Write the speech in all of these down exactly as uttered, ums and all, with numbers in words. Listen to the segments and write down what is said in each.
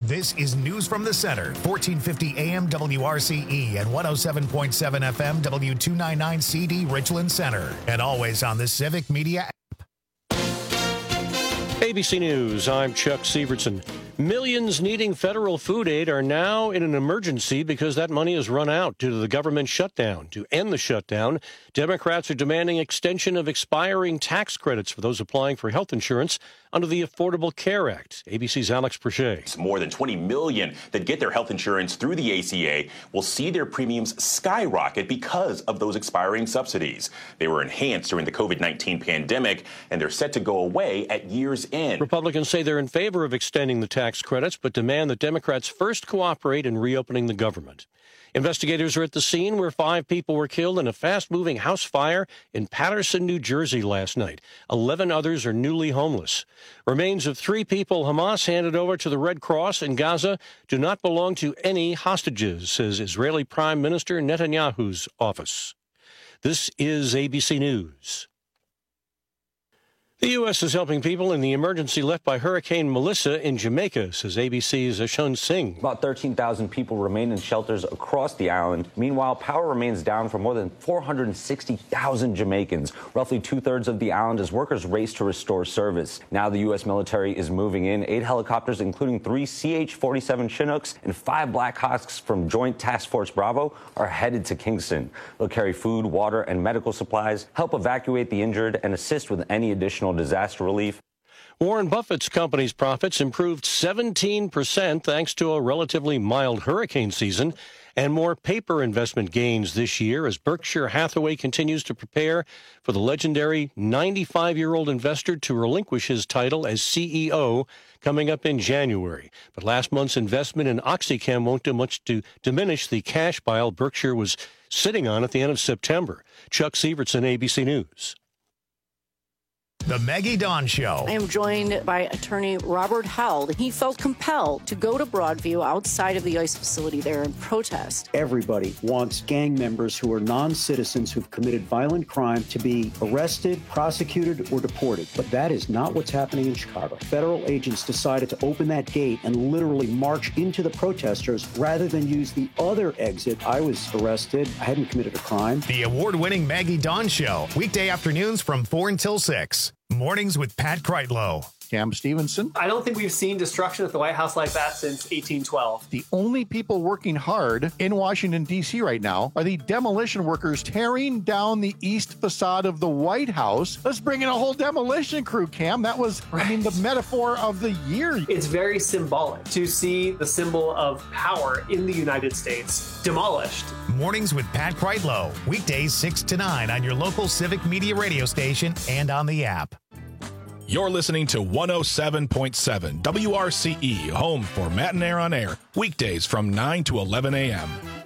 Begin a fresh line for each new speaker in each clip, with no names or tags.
This is News from the Center, fourteen fifty A M W R C E and one oh seven point seven F M W two ninety-nine C D Richland Center. And always on the Civic Media app.
A B C News, I'm Chuck Sievertson. Millions needing federal food aid are now in an emergency because that money has run out due to the government shutdown. To end the shutdown, Democrats are demanding extension of expiring tax credits for those applying for health insurance under the Affordable Care Act. A B C's Alex Perche.
More than twenty million that get their health insurance through the A C A will see their premiums skyrocket because of those expiring subsidies. They were enhanced during the COVID nineteen pandemic, and they're set to go away at year's end.
Republicans say they're in favor of extending the tax credits, but demand that Democrats first cooperate in reopening the government. Investigators are at the scene where five people were killed in a fast-moving house fire in Paterson, New Jersey last night. Eleven others are newly homeless. Remains of three people Hamas handed over to the Red Cross in Gaza do not belong to any hostages, says Israeli Prime Minister Netanyahu's office. This is A B C News. The U S is helping people in the emergency left by Hurricane Melissa in Jamaica, says A B C's Ashun Singh.
About thirteen thousand people remain in shelters across the island. Meanwhile, power remains down for more than four hundred sixty thousand Jamaicans, roughly two-thirds of the island, as workers race to restore service. Now the U S military is moving in. Eight helicopters, including three C H forty-seven Chinooks and five Black Hawks from Joint Task Force Bravo, are headed to Kingston. They'll carry food, water, and medical supplies, help evacuate the injured, and assist with any additional disaster relief.
Warren Buffett's company's profits improved seventeen percent thanks to a relatively mild hurricane season and more paper investment gains this year as Berkshire Hathaway continues to prepare for the legendary ninety-five-year-old investor to relinquish his title as C E O coming up in January. But last month's investment in OxyChem won't do much to diminish the cash pile Berkshire was sitting on at the end of September. Chuck Sievertson, A B C News.
The Maggie Dawn Show.
I am joined by attorney Robert Held. He felt compelled to go to Broadview outside of the ICE facility there and protest.
Everybody wants gang members who are non-citizens who've committed violent crime to be arrested, prosecuted, or deported. But that is not what's happening in Chicago. Federal agents decided to open that gate and literally march into the protesters rather than use the other exit. I was arrested. I hadn't committed a crime.
The award-winning Maggie Dawn Show. Weekday afternoons from four until six. Mornings with Pat Kreitlow.
Cam Stevenson.
I don't think we've seen destruction at the White House like that since eighteen twelve.
The only people working hard in Washington, D C right now are the demolition workers tearing down the east facade of the White House. Let's bring in a whole demolition crew, Cam. That was, right. I mean, the metaphor of the year.
It's very symbolic to see the symbol of power in the United States demolished.
Mornings with Pat Kreitlow. Weekdays six to nine on your local Civic Media radio station and on the app.
You're listening to one oh seven point seven W R C E, home for Matt and Air on Air, weekdays from nine to eleven a.m.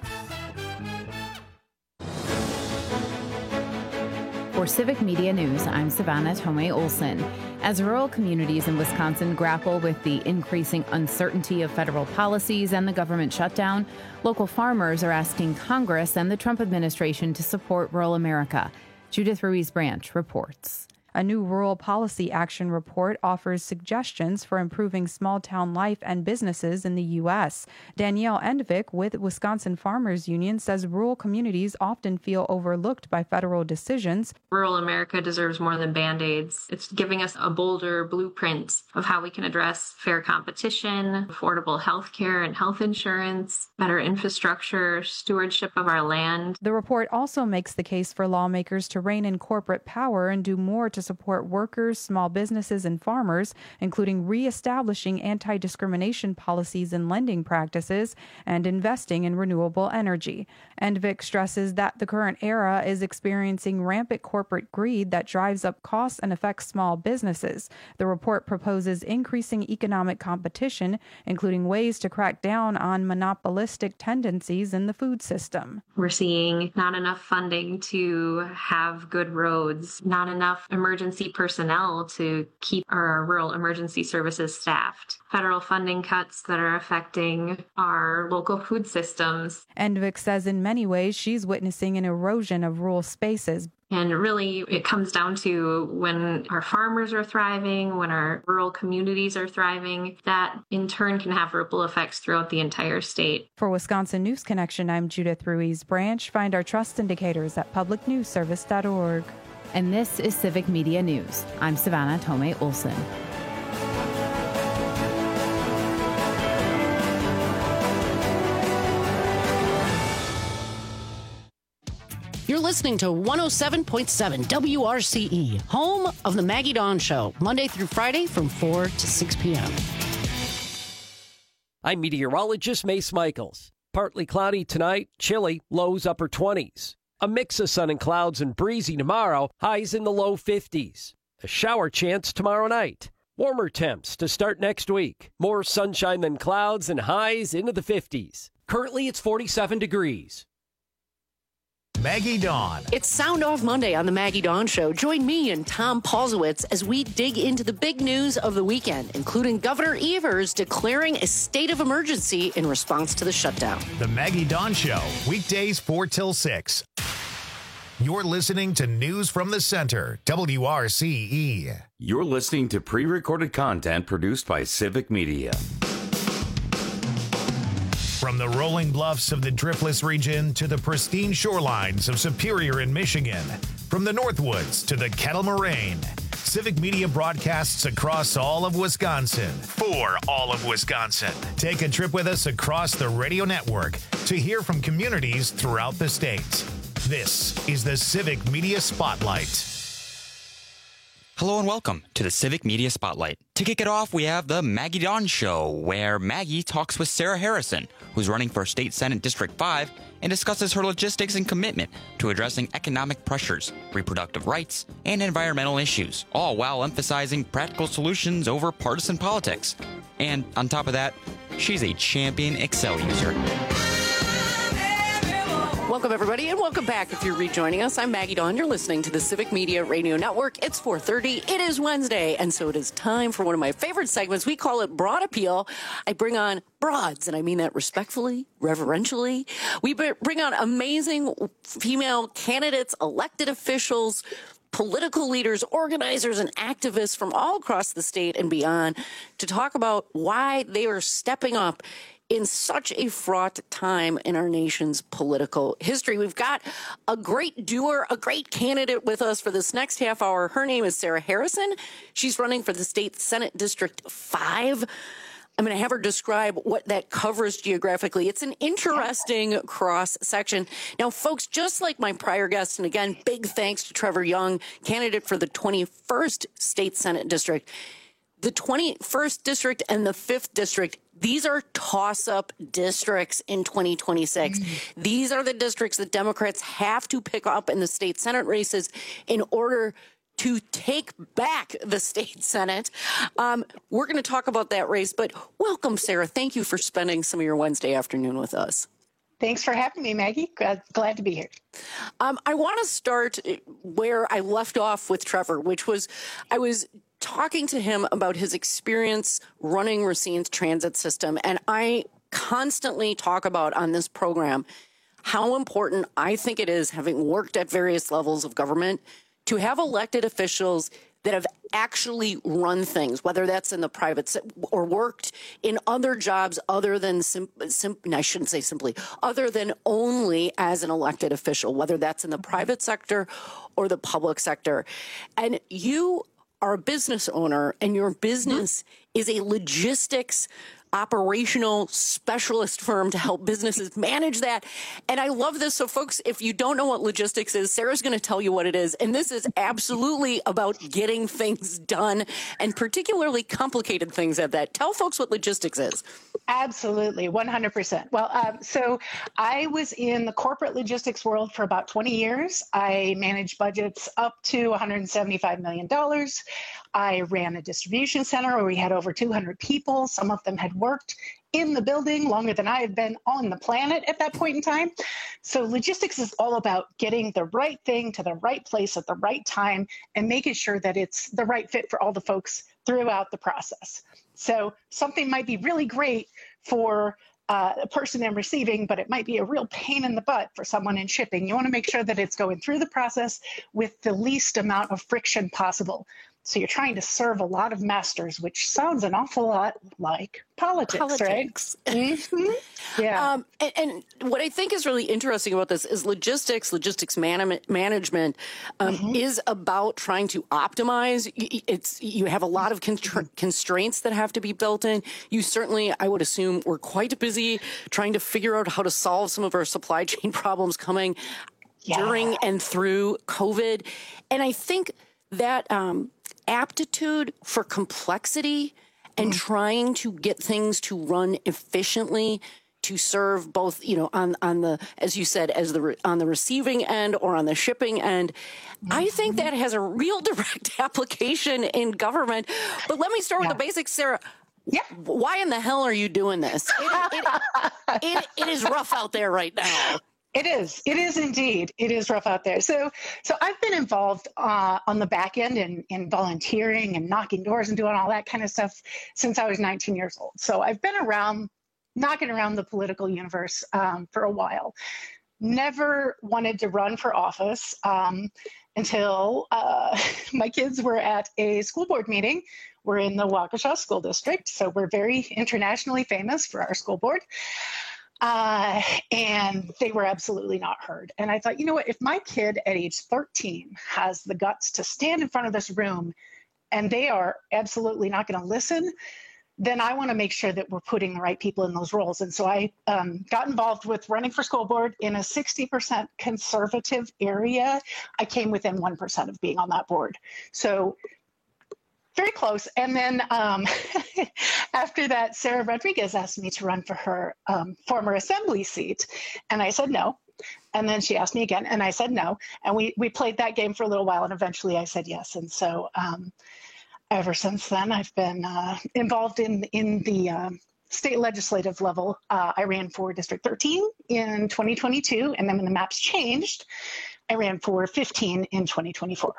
For Civic Media News, I'm Savannah Tomei Olson. As rural communities in Wisconsin grapple with the increasing uncertainty of federal policies and the government shutdown, local farmers are asking Congress and the Trump administration to support rural America. Judith Ruiz Branch reports.
A new rural policy action report offers suggestions for improving small-town life and businesses in the U S. Danielle Endvik with Wisconsin Farmers Union says rural communities often feel overlooked by federal decisions.
Rural America deserves more than Band-Aids. It's giving us a bolder blueprint of how we can address fair competition, affordable health care and health insurance, better infrastructure, stewardship of our land.
The report also makes the case for lawmakers to rein in corporate power and do more to support workers, small businesses, and farmers, including reestablishing anti-discrimination policies and lending practices and investing in renewable energy. Endvik stresses that the current era is experiencing rampant corporate greed that drives up costs and affects small businesses. The report proposes increasing economic competition, including ways to crack down on monopolistic tendencies in the food system.
We're seeing not enough funding to have good roads, not enough emergency emergency personnel to keep our rural emergency services staffed. federal funding cuts that are affecting our local food systems.
Endvik says in many ways she's witnessing an erosion of rural spaces.
And really, it comes down to when our farmers are thriving, when our rural communities are thriving, that in turn can have ripple effects throughout the entire state.
For Wisconsin News Connection, I'm Judith Ruiz Branch. Find our trust indicators at public news service dot org.
And this is Civic Media News. I'm Savannah Tomei Olson.
You're listening to one oh seven point seven W R C E, home of the Maggie Dawn Show, Monday through Friday from four to six p.m.
I'm meteorologist Mace Michaels. Partly cloudy tonight, chilly, lows upper twenties. A mix of sun and clouds and breezy tomorrow, highs in the low fifties. A shower chance tomorrow night. Warmer temps to start next week. More sunshine than clouds and highs into the fifties. Currently, it's forty-seven degrees.
Maggie Dawn.
It's Sound Off Monday on the Maggie Dawn Show. Join me and Tom Paulsowitz as we dig into the big news of the weekend, including Governor Evers declaring a state of emergency in response to the shutdown.
The Maggie Dawn Show, weekdays four till six. You're listening to News from the Center, W R C E.
You're listening to pre-recorded content produced by Civic Media.
From the rolling bluffs of the Driftless region to the pristine shorelines of Superior in Michigan, from the Northwoods to the Kettle Moraine, Civic Media broadcasts across all of Wisconsin for all of Wisconsin. Take a trip with us across the radio network to hear from communities throughout the state. This is the Civic Media Spotlight.
Hello and welcome to the Civic Media Spotlight. To kick it off, we have the Maggie Dawn Show, where Maggie talks with Sarah Harrison, who's running for State Senate District five, and discusses her logistics and commitment to addressing economic pressures, reproductive rights, and environmental issues, all while emphasizing practical solutions over partisan politics. And on top of that, she's a champion Excel user.
Welcome, everybody, and welcome back if you're rejoining us. I'm Maggie Dawn. You're listening to the Civic Media Radio Network. It's four thirty. It is Wednesday, and so it is time for one of my favorite segments. We call it Broad Appeal. I bring on broads, and I mean that respectfully, reverentially. We bring on amazing female candidates, elected officials, political leaders, organizers, and activists from all across the state and beyond to talk about why they are stepping up in such a fraught time in our nation's political history. We've got a great doer, a great candidate with us for this next half hour. Her name is Sarah Harrison. She's running for the State Senate District five. I'm going to have her describe what that covers geographically. It's an interesting cross section. Now, folks, just like my prior guests, and again, big thanks to Trevor Young, candidate for the twenty-first State Senate District. The twenty-first District and the fifth District, these are toss-up districts in twenty twenty-six. Mm-hmm. These are the districts that Democrats have to pick up in the state Senate races in order to take back the state Senate. Um, we're going to talk about that race, but welcome, Sarah. Thank you for spending some of your Wednesday afternoon with us.
Thanks for having me, Maggie. Glad, glad to be here.
Um, I want to start where I left off with Trevor, which was I was talking to him about his experience running Racine's transit system. And I constantly talk about on this program how important I think it is, having worked at various levels of government, to have elected officials that have actually run things, whether that's in the private se- or worked in other jobs other than, sim- sim- I shouldn't say simply, other than only as an elected official, whether that's in the private sector or the public sector. And you are a business owner, and your business mm-hmm. is a logistics operational specialist firm to help businesses manage that. And I love this. So folks, if you don't know what logistics is, Sarah's going to tell you what it is. And this is absolutely about getting things done, and particularly complicated things at that. Tell folks what logistics is.
Absolutely, one hundred percent. Well, um, so I was in the corporate logistics world for about twenty years. I managed budgets up to one hundred seventy-five million dollars. I ran a distribution center where we had over two hundred people. Some of them had worked in the building longer than I had been on the planet at that point in time. So logistics is all about getting the right thing to the right place at the right time and making sure that it's the right fit for all the folks throughout the process. So something might be really great for uh, a person in receiving, but it might be a real pain in the butt for someone in shipping. You want to make sure that it's going through the process with the least amount of friction possible. So you're trying to serve a lot of masters, which sounds an awful lot like politics,
Politics.
right? Mm-hmm. Yeah.
Um, and, and what I think is really interesting about this is logistics, logistics man- management um, mm-hmm. is about trying to optimize. It's you have a lot of constra- constraints that have to be built in. You certainly, I would assume, were quite busy trying to figure out how to solve some of our supply chain problems coming yeah. during and through COVID. And I think that um, aptitude for complexity and mm. trying to get things to run efficiently to serve both, you know, on, on the, as you said, as the, re- on the receiving end or on the shipping end. Mm-hmm. I think that has a real direct application in government. But let me start yeah. with the basics, Sarah.
Yeah.
Why in the hell are you doing this? It, it, it, it is rough out there right now.
It is. It is indeed. It is rough out there. So, so I've been involved uh, on the back end in, in volunteering and knocking doors and doing all that kind of stuff since I was nineteen years old. So I've been around, knocking around the political universe um, for a while. Never wanted to run for office um, until uh, my kids were at a school board meeting. We're in the Waukesha School District, so we're very internationally famous for our school board. Uh, and they were absolutely not heard. And I thought, you know what, if my kid at age thirteen has the guts to stand in front of this room and they are absolutely not going to listen, then I want to make sure that we're putting the right people in those roles. And so I um, got involved with running for school board in a sixty percent conservative area. I came within one percent of being on that board. So very close. And then um, after that, Sarah Rodriguez asked me to run for her um, former assembly seat. And I said no. And then she asked me again, and I said no. And we, we played that game for a little while, and eventually I said yes. And so um, ever since then, I've been uh, involved in, in the um, state legislative level. Uh, I ran for District thirteen in twenty twenty-two, and then when the maps changed, I ran for fifteen in twenty twenty-four.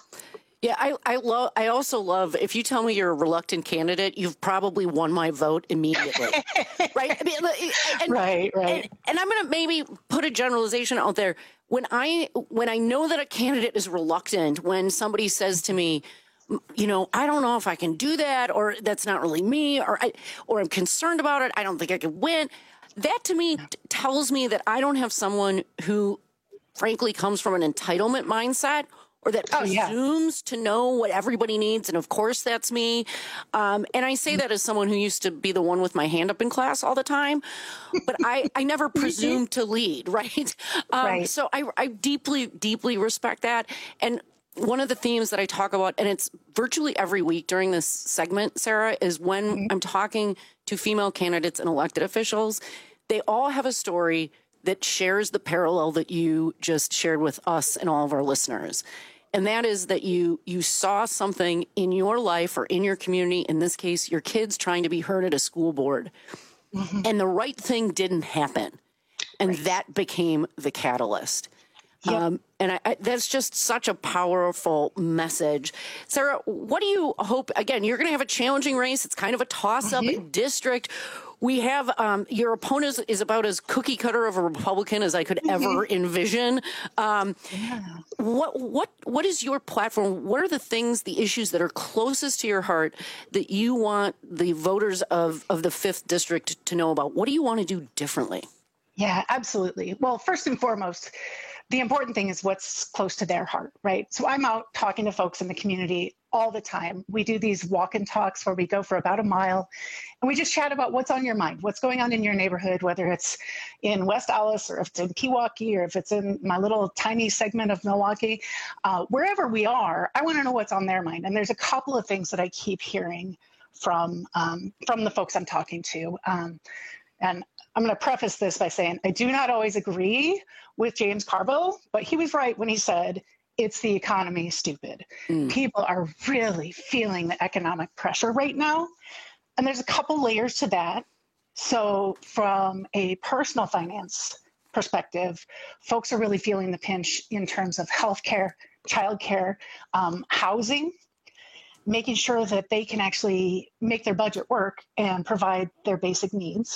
Yeah, I I love. I also love. If you tell me you're a reluctant candidate, you've probably won my vote immediately, right? I mean, and,
right, right.
And, and I'm going to maybe put a generalization out there. When I when I know that a candidate is reluctant, when somebody says to me, you know, I don't know if I can do that, or that's not really me, or I or I'm concerned about it. I don't think I could win. That to me t- tells me that I don't have someone who, frankly, comes from an entitlement mindset, or that presumes oh, yeah. to know what everybody needs. And of course, that's me. Um, and I say that as someone who used to be the one with my hand up in class all the time. But I, I never presumed to lead, right? Um, right. So I, I deeply, deeply respect that. And one of the themes that I talk about, and it's virtually every week during this segment, Sarah, is when mm-hmm. I'm talking to female candidates and elected officials, they all have a story that shares the parallel that you just shared with us and all of our listeners. And that is that you you saw something in your life or in your community, in this case, your kids trying to be heard at a school board, mm-hmm. and the right thing didn't happen. And right. that became the catalyst. Yep. Um, and I, I, that's just such a powerful message. Sarah, what do you hope? Again, you're going to have a challenging race. It's kind of a toss-up mm-hmm. district. We have um, your opponent is about as cookie cutter of a Republican as I could mm-hmm. ever envision. Um, yeah. What what what is your platform? What are the things, the issues that are closest to your heart that you want the voters of, of the fifth District to know about? What do you want to do differently?
Yeah, absolutely. Well, first and foremost, the important thing is what's close to their heart, right? So I'm out talking to folks in the community all the time. We do these walk and talks where we go for about a mile and we just chat about what's on your mind, what's going on in your neighborhood, whether it's in West Allis or if it's in Pewaukee or if it's in my little tiny segment of Milwaukee, uh, wherever we are, I want to know what's on their mind. And there's a couple of things that I keep hearing from, um, from the folks I'm talking to. Um, and I'm going to preface this by saying I do not always agree with James Carville, but he was right when he said, it's the economy, stupid. Mm. People are really feeling the economic pressure right now. And there's a couple layers to that. So from a personal finance perspective, folks are really feeling the pinch in terms of healthcare, childcare, um, housing. making sure that they can actually make their budget work and provide their basic needs.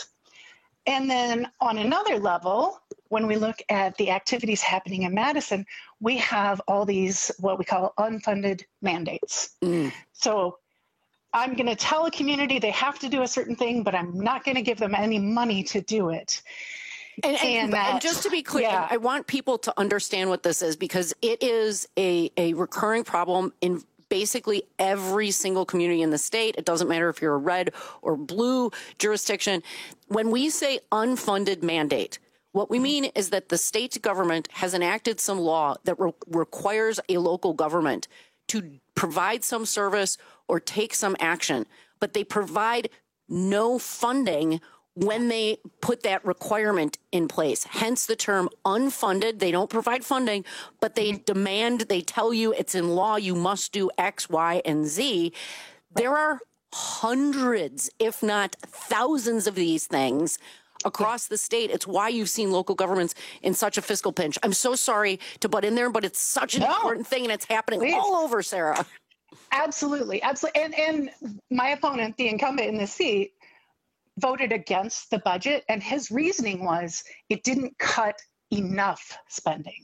And then on another level, when we look at the activities happening in Madison, we have all these what we call unfunded mandates. Mm. So I'm going to tell a community they have to do a certain thing, but I'm not going to give them any money to do it.
And, and,
and, that,
and just to be clear,
yeah.
I want people to understand what this is, because it is a, a recurring problem in basically every single community in the state. It doesn't matter if you're a red or blue jurisdiction. When we say unfunded mandate, what we mean is that the state government has enacted some law that re- requires a local government to provide some service or take some action, but they provide no funding when they put that requirement in place. Hence the term unfunded. They don't provide funding, but they demand, they tell you it's in law, you must do X, Y, and Z. There are hundreds, if not thousands of these things across the state. It's why you've seen local governments in such a fiscal pinch. I'm so sorry to butt in there, but it's such an no, important thing, and it's happening please. all over, Sarah.
Absolutely. Absolutely. And, and my opponent, the incumbent in the seat, voted against the budget, and his reasoning was it didn't cut enough spending.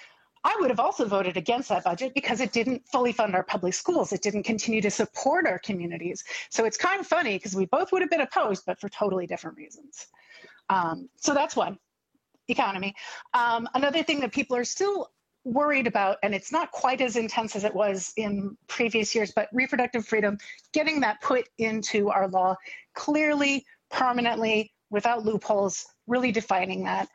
I would have also voted against that budget because it didn't fully fund our public schools. It didn't continue to support our communities. So it's kind of funny because we both would have been opposed, but for totally different reasons. Um, so that's one, economy. Um, another thing that people are still worried about, and it's not quite as intense as it was in previous years, but reproductive freedom, getting that put into our law clearly, permanently, without loopholes, really defining that.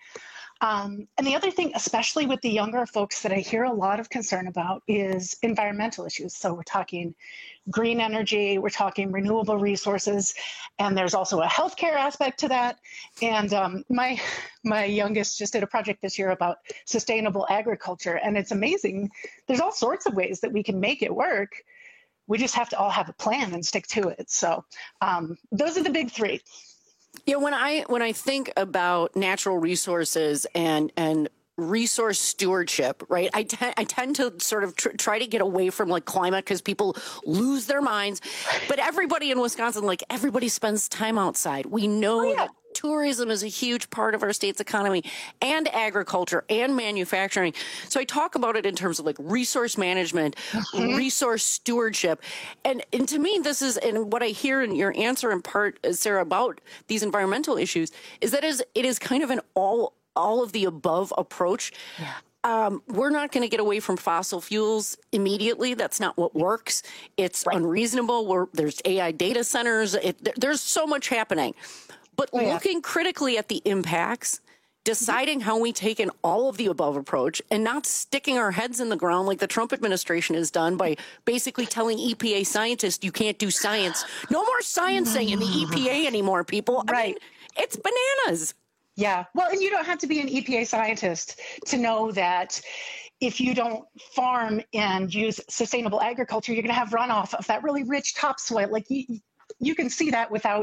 Um, and the other thing, especially with the younger folks that I hear a lot of concern about, is environmental issues. So we're talking green energy, we're talking renewable resources, and there's also a healthcare aspect to that. And um, my my youngest just did a project this year about sustainable agriculture, and it's amazing. There's all sorts of ways that we can make it work. We just have to all have a plan and stick to it. So um, those are the big three.
Yeah, when I when I think about natural resources and and resource stewardship, right, I, te- I tend to sort of tr- try to get away from like climate because people lose their minds. But everybody in Wisconsin, like everybody spends time outside. We know oh, yeah. that tourism is a huge part of our state's economy, and agriculture and manufacturing. So I talk about it in terms of like resource management, mm-hmm. resource stewardship. And, and to me, this is, and what I hear in your answer in part, Sarah, about these environmental issues is that is it is kind of an all, all of the above approach. Yeah. Um, we're not going to get away from fossil fuels immediately. That's not what works. It's right. unreasonable. We're, there's A I data centers. It, there's so much happening. But oh, yeah. looking critically at the impacts, deciding how we take an all of the above approach, and not sticking our heads in the ground like the Trump administration has done by basically telling E P A scientists you can't do science. No more sciencing in the E P A anymore, people. I right. mean, it's bananas.
Yeah. Well, and you don't have to be an E P A scientist to know that if you don't farm and use sustainable agriculture, you're going to have runoff of that really rich topsoil. Like you, you can see that without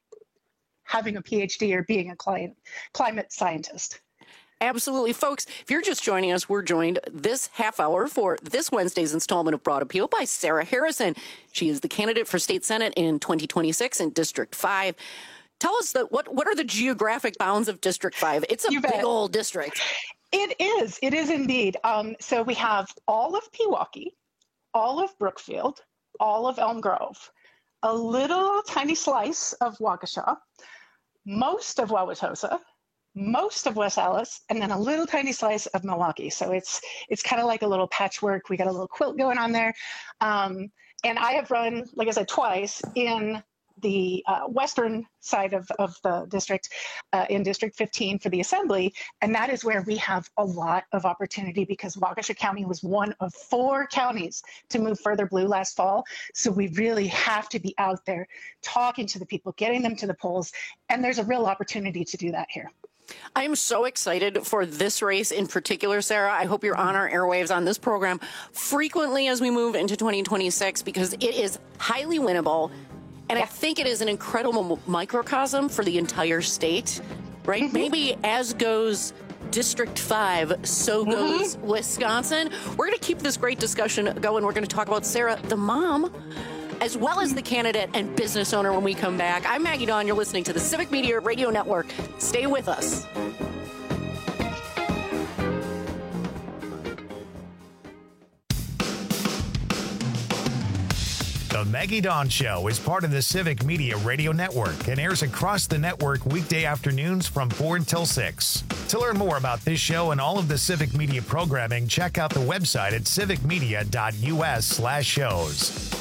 having a P H D or being a client, climate scientist.
Absolutely. Folks, if you're just joining us, we're joined this half hour for this Wednesday's installment of Broad Appeal by Sarah Harrison. She is the candidate for state senate in twenty twenty-six in District five. Tell us that what, what are the geographic bounds of District five? It's a big old district.
It is. It is indeed. Um, so we have all of Pewaukee, all of Brookfield, all of Elm Grove, a little tiny slice of Waukesha, most of Wauwatosa, most of West Allis, and then a little tiny slice of Milwaukee. So it's it's kind of like a little patchwork. We got a little quilt going on there. Um, and I have run, like I said, twice in the uh, western side of, of the district, uh, in District fifteen for the Assembly. And that is where we have a lot of opportunity because Waukesha County was one of four counties to move further blue last fall. So we really have to be out there talking to the people, getting them to the polls. And there's a real opportunity to do that here.
I am so excited for this race in particular, Sarah. I hope you're on our airwaves on this program frequently as we move into twenty twenty-six because it is highly winnable. And I think it is an incredible microcosm for the entire state, right? Mm-hmm. Maybe as goes District five, so goes mm-hmm. Wisconsin. We're going to keep this great discussion going. We're going to talk about Sarah, the mom, as well as the candidate and business owner when we come back. I'm Maggie Dawn. You're listening to the Civic Media Radio Network. Stay with us.
The Maggie Dawn Show is part of the Civic Media Radio Network and airs across the network weekday afternoons from four until six. To learn more about this show and all of the Civic Media programming, check out the website at civicmedia.us slash shows.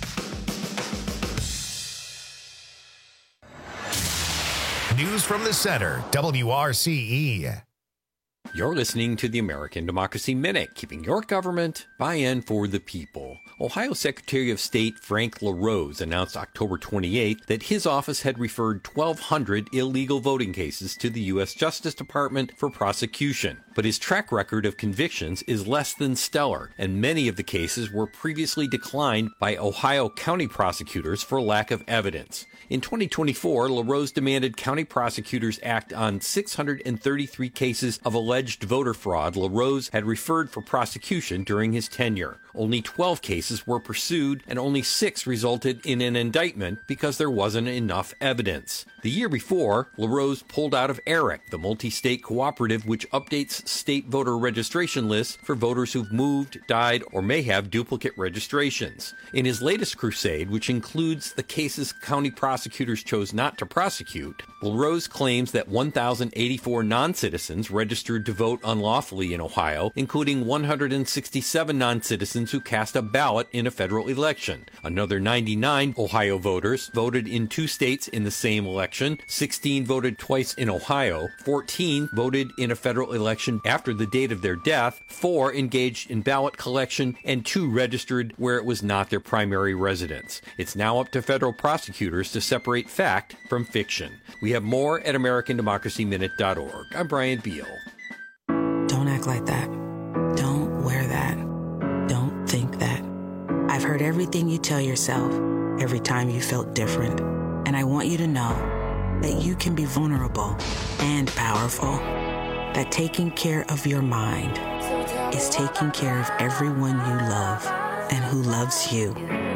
News from the Center, W R C E.
You're listening to the American Democracy Minute, keeping your government by-in for the people. Ohio Secretary of State Frank LaRose announced October twenty-eighth that his office had referred twelve hundred illegal voting cases to the U S Justice Department for prosecution. But his track record of convictions is less than stellar, and many of the cases were previously declined by Ohio county prosecutors for lack of evidence. In twenty twenty-four, LaRose demanded county prosecutors act on six hundred thirty-three cases of alleged voter fraud LaRose had referred for prosecution during his tenure. Only twelve cases were pursued, and only six resulted in an indictment because there wasn't enough evidence. The year before, LaRose pulled out of ERIC, the multi-state cooperative which updates state voter registration lists for voters who've moved, died, or may have duplicate registrations. In his latest crusade, which includes the cases county prosecutors chose not to prosecute, LaRose claims that one thousand eighty-four non-citizens registered to vote unlawfully in Ohio, including one hundred sixty-seven non-citizens who cast a ballot in a federal election. Another ninety-nine Ohio voters voted in two states in the same election, sixteen voted twice in Ohio, fourteen voted in a federal election after the date of their death, four engaged in ballot collection, and two registered where it was not their primary residence. It's now up to federal prosecutors to separate fact from fiction. We have more at american democracy minute dot org. I'm Brian Beal.
Don't act like that. Don't wear that. Don't think that. I've heard everything you tell yourself every time you felt different. And I want you to know that you can be vulnerable and powerful. That taking care of your mind is taking care of everyone you love and who loves you.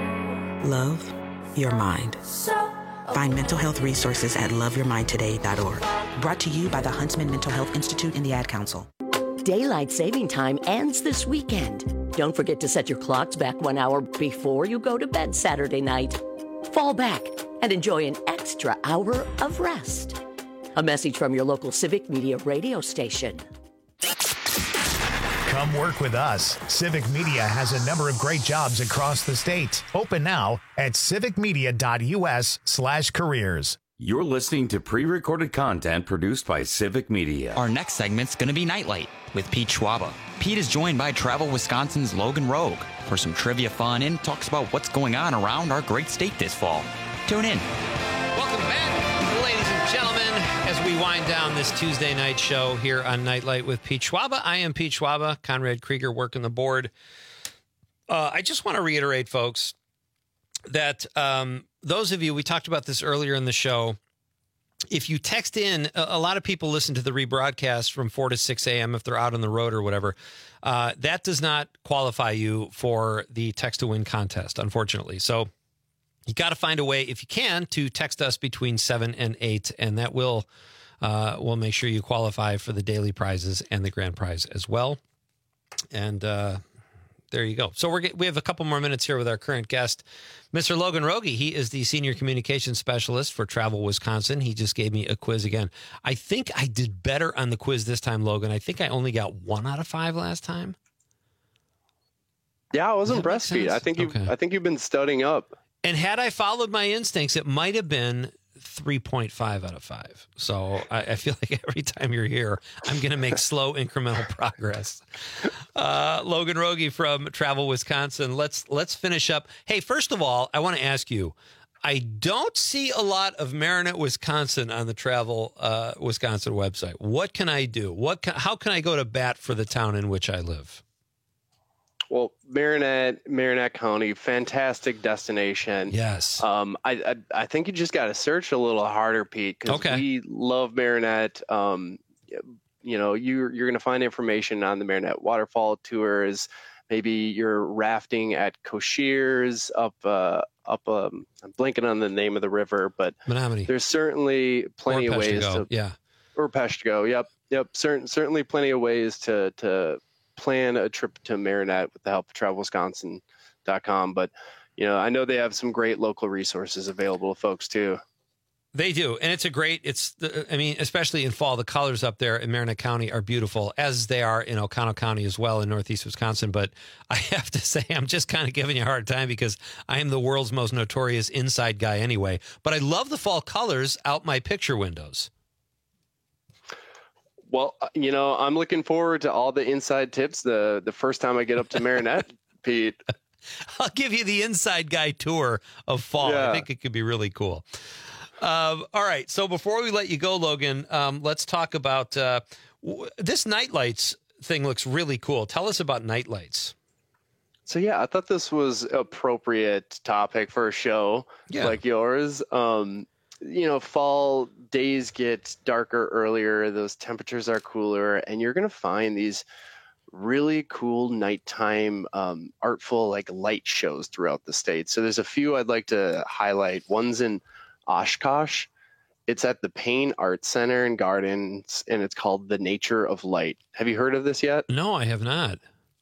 Love your mind. Find mental health resources at love your mind today dot org. Brought to you by the Huntsman Mental Health Institute and the Ad Council.
Daylight saving time ends this weekend. Don't forget to set your clocks back one hour before you go to bed Saturday night. Fall back and enjoy an extra hour of rest. A message from your local Civic Media radio station.
Come work with us. Civic Media has a number of great jobs across the state. Open now at civicmedia.us slash careers.
You're listening to pre-recorded content produced by Civic Media.
Our next segment's going to be Nightlight with Pete Schwaba. Pete is joined by Travel Wisconsin's Logan Rogue for some trivia fun and talks about what's going on around our great state this fall. Tune in.
Welcome back, ladies and gentlemen, as we wind down this Tuesday night show here on Nightlight with Pete Schwaba. I am Pete Schwaba, Conrad Krieger working the board. Uh, I just want to reiterate, folks, that um, those of you, we talked about this earlier in the show, if you text in, a, a lot of people listen to the rebroadcast from four to six a.m. if they're out on the road or whatever. Uh, that does not qualify you for the text to win contest, unfortunately. So you got to find a way, if you can, to text us between seven and eight, and that will uh, will make sure you qualify for the daily prizes and the grand prize as well. And uh, there you go. So we're we have a couple more minutes here with our current guest, Mister Logan Rogue. He is the Senior Communications Specialist for Travel Wisconsin. He just gave me a quiz again. I think I did better on the quiz this time, Logan. I think I only got one out of five last time.
Yeah, I was impressed, Pete. I think you
Okay.
I think you've been studying up.
And had I followed my instincts, it might have been three point five out of five. So I, I feel like every time you're here, I'm going to make slow incremental progress. Uh, Logan Rogue from Travel Wisconsin. Let's let's finish up. Hey, first of all, I want to ask you, I don't see a lot of Marinette, Wisconsin on the Travel uh, Wisconsin website. What can I do? What can, how can I go to bat for the town in which I live?
Well, Marinette, Marinette County, fantastic destination.
Yes.
Um, I, I I think you just got to search a little harder, Pete, because
Okay.
we love Marinette. Um, you know, you're, you're going to find information on the Marinette Waterfall Tours. Maybe you're rafting at Cochéers up, uh, up, um, I'm blanking on the name of the river, but
Menominee.
There's certainly plenty
Or
of ways
Peshtigo,
to,
yeah.
or Peshtigo. Yep. Yep. Certain, certainly plenty of ways to, to plan a trip to Marinette with the help of travel wisconsin dot com. But, you know, I know they have some great local resources available to folks too.
They do. And it's a great, it's, the, I mean, especially in fall, the colors up there in Marinette County are beautiful, as they are in Oconto County as well in northeast Wisconsin. But I have to say, I'm just kind of giving you a hard time because I am the world's most notorious inside guy anyway. But I love the fall colors out my picture windows.
Well, you know, I'm looking forward to all the inside tips the, the first time I get up to Marinette, Pete.
I'll give you the inside guy tour of fall.
Yeah.
I think it could be really cool. Um, all right. So before we let you go, Logan, um, let's talk about uh, w- this nightlights thing. Looks really cool. Tell us about nightlights.
So, yeah, I thought this was appropriate topic for a show
Yeah.
like yours. Um, you know, fall days get darker earlier. Those temperatures are cooler, and you're going to find these really cool nighttime um, artful like light shows throughout the state. So there's a few I'd like to highlight. One's in Oshkosh. It's at the Payne Art Center and Gardens, and it's called The Nature of Light. Have you heard of this yet?
No, I have not.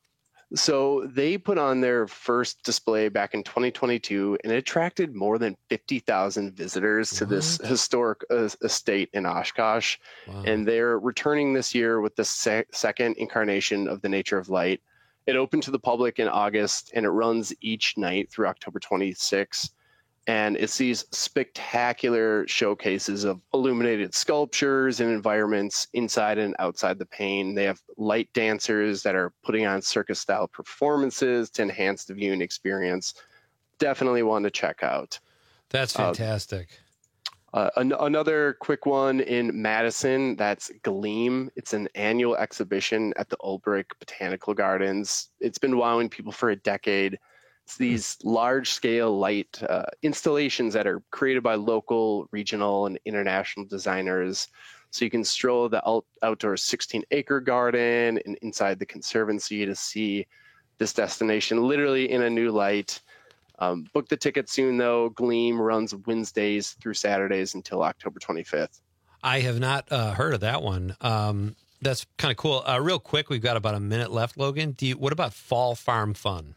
So they put on their first display back in twenty twenty-two, and it attracted more than fifty thousand visitors to this historic uh, estate in Oshkosh.
Wow.
And they're returning this year with the se- second incarnation of The Nature of Light. It opened to the public in August, and it runs each night through October twenty-sixth. And it's these spectacular showcases of illuminated sculptures and environments inside and outside the Payne. They have light dancers that are putting on circus-style performances to enhance the viewing experience. Definitely one to check out.
That's fantastic.
Uh, an- another quick one in Madison, that's Gleam. It's an annual exhibition at the Ulbrich Botanical Gardens. It's been wowing people for a decade. It's these large-scale light uh, installations that are created by local, regional, and international designers. So you can stroll the out- outdoor sixteen-acre garden and inside the conservancy to see this destination literally in a new light. Um, book the ticket soon, though. Gleam runs Wednesdays through Saturdays until October twenty-fifth.
I have not uh, heard of that one. Um, that's kind of cool. Uh, real quick, we've got about a minute left, Logan. Do you, what about Fall Farm Fun?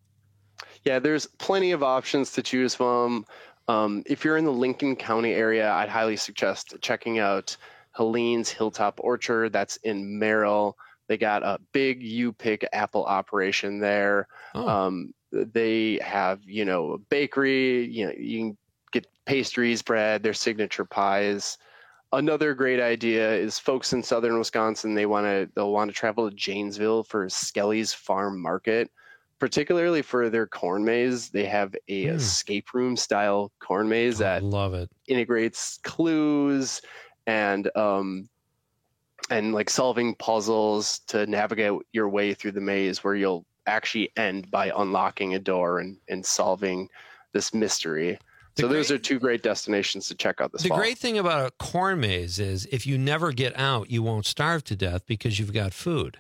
Yeah, there's plenty of options to choose from. Um, if you're in the Lincoln County area, I'd highly suggest checking out Helene's Hilltop Orchard. That's in Merrill. They got a big U-Pick apple operation there.
Oh.
Um, they have, you know, a bakery. You know, you can get pastries, bread, their signature pies. Another great idea is folks in southern Wisconsin. They want to they'll want to travel to Janesville for Skelly's Farm Market. Particularly for their corn maze, they have a
Mm.
escape room style corn maze that
love it.
integrates clues and um and like solving puzzles to navigate your way through the maze, where you'll actually end by unlocking a door and, and solving this mystery.
The
so
great-
those are two great destinations to check out this
The
fall.
great thing about a corn maze is if you never get out, you won't starve to death because you've got food.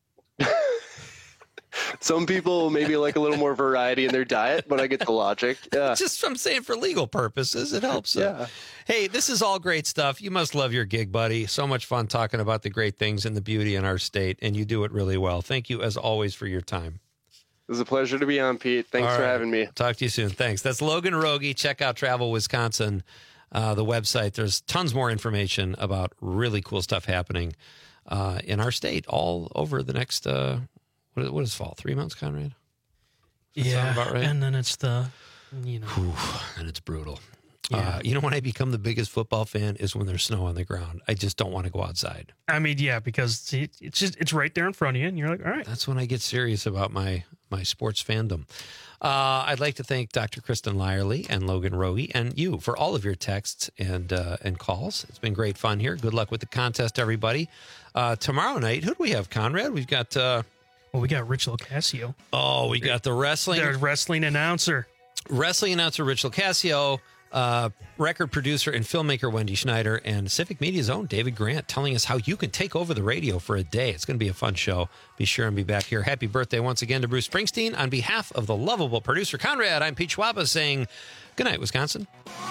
Some people maybe like a little more variety in their diet, but I get the logic. Yeah.
Just I'm saying for legal purposes, it helps.
Yeah.
Hey, this is all great stuff. You must love your gig, buddy. So much fun talking about the great things and the beauty in our state, and you do it really well. Thank you, as always, for your time.
It was a pleasure to be on, Pete. Thanks
All
for
right.
having me.
Talk to you soon. Thanks. That's Logan Rogie. Check out Travel Wisconsin, uh, the website. There's tons more information about really cool stuff happening uh, in our state all over the next, uh, what, what is fall? Three months, Conrad? Does that
Yeah,
sound about right?
and then it's the, you know.
Whew, and it's brutal.
Yeah.
Uh, you know when I become the biggest football fan is when there's snow on the ground. I just don't want to go outside.
I mean, yeah, because it, it's just it's right there in front of you, and you're like, all right.
That's when I get serious about my my sports fandom. Uh, I'd like to thank Doctor Kristen Lyerly and Logan Rogie and you for all of your texts and uh, and calls. It's been great fun here. Good luck with the contest, everybody. Uh, tomorrow night, who do we have, Conrad? We've got. Uh,
well, we got Rich Locascio.
Oh, we got the wrestling.
The wrestling announcer.
Wrestling announcer Rich Locascio. Uh, record producer and filmmaker Wendy Schneider, and Civic Media's own David Grant telling us how you can take over the radio for a day. It's going to be a fun show. Be sure and be back here. Happy birthday once again to Bruce Springsteen. On behalf of the lovable producer Conrad, I'm Pete Schwaba saying good night, Wisconsin.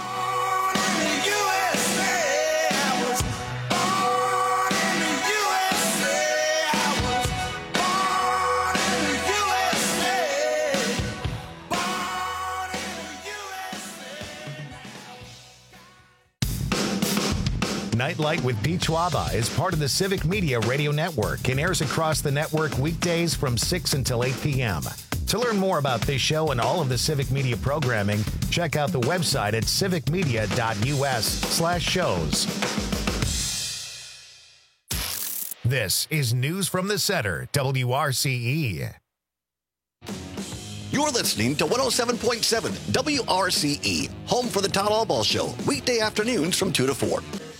Nightlight with Pete Schwaba is part of the Civic Media Radio Network and airs across the network weekdays from six until eight p.m. To learn more about this show and all of the Civic Media programming, check out the website at civicmedia.us slash shows. This is News from the Center, W R C E.
You're listening to one oh seven point seven W R C E, home for the Todd Allball Show, weekday afternoons from two to four.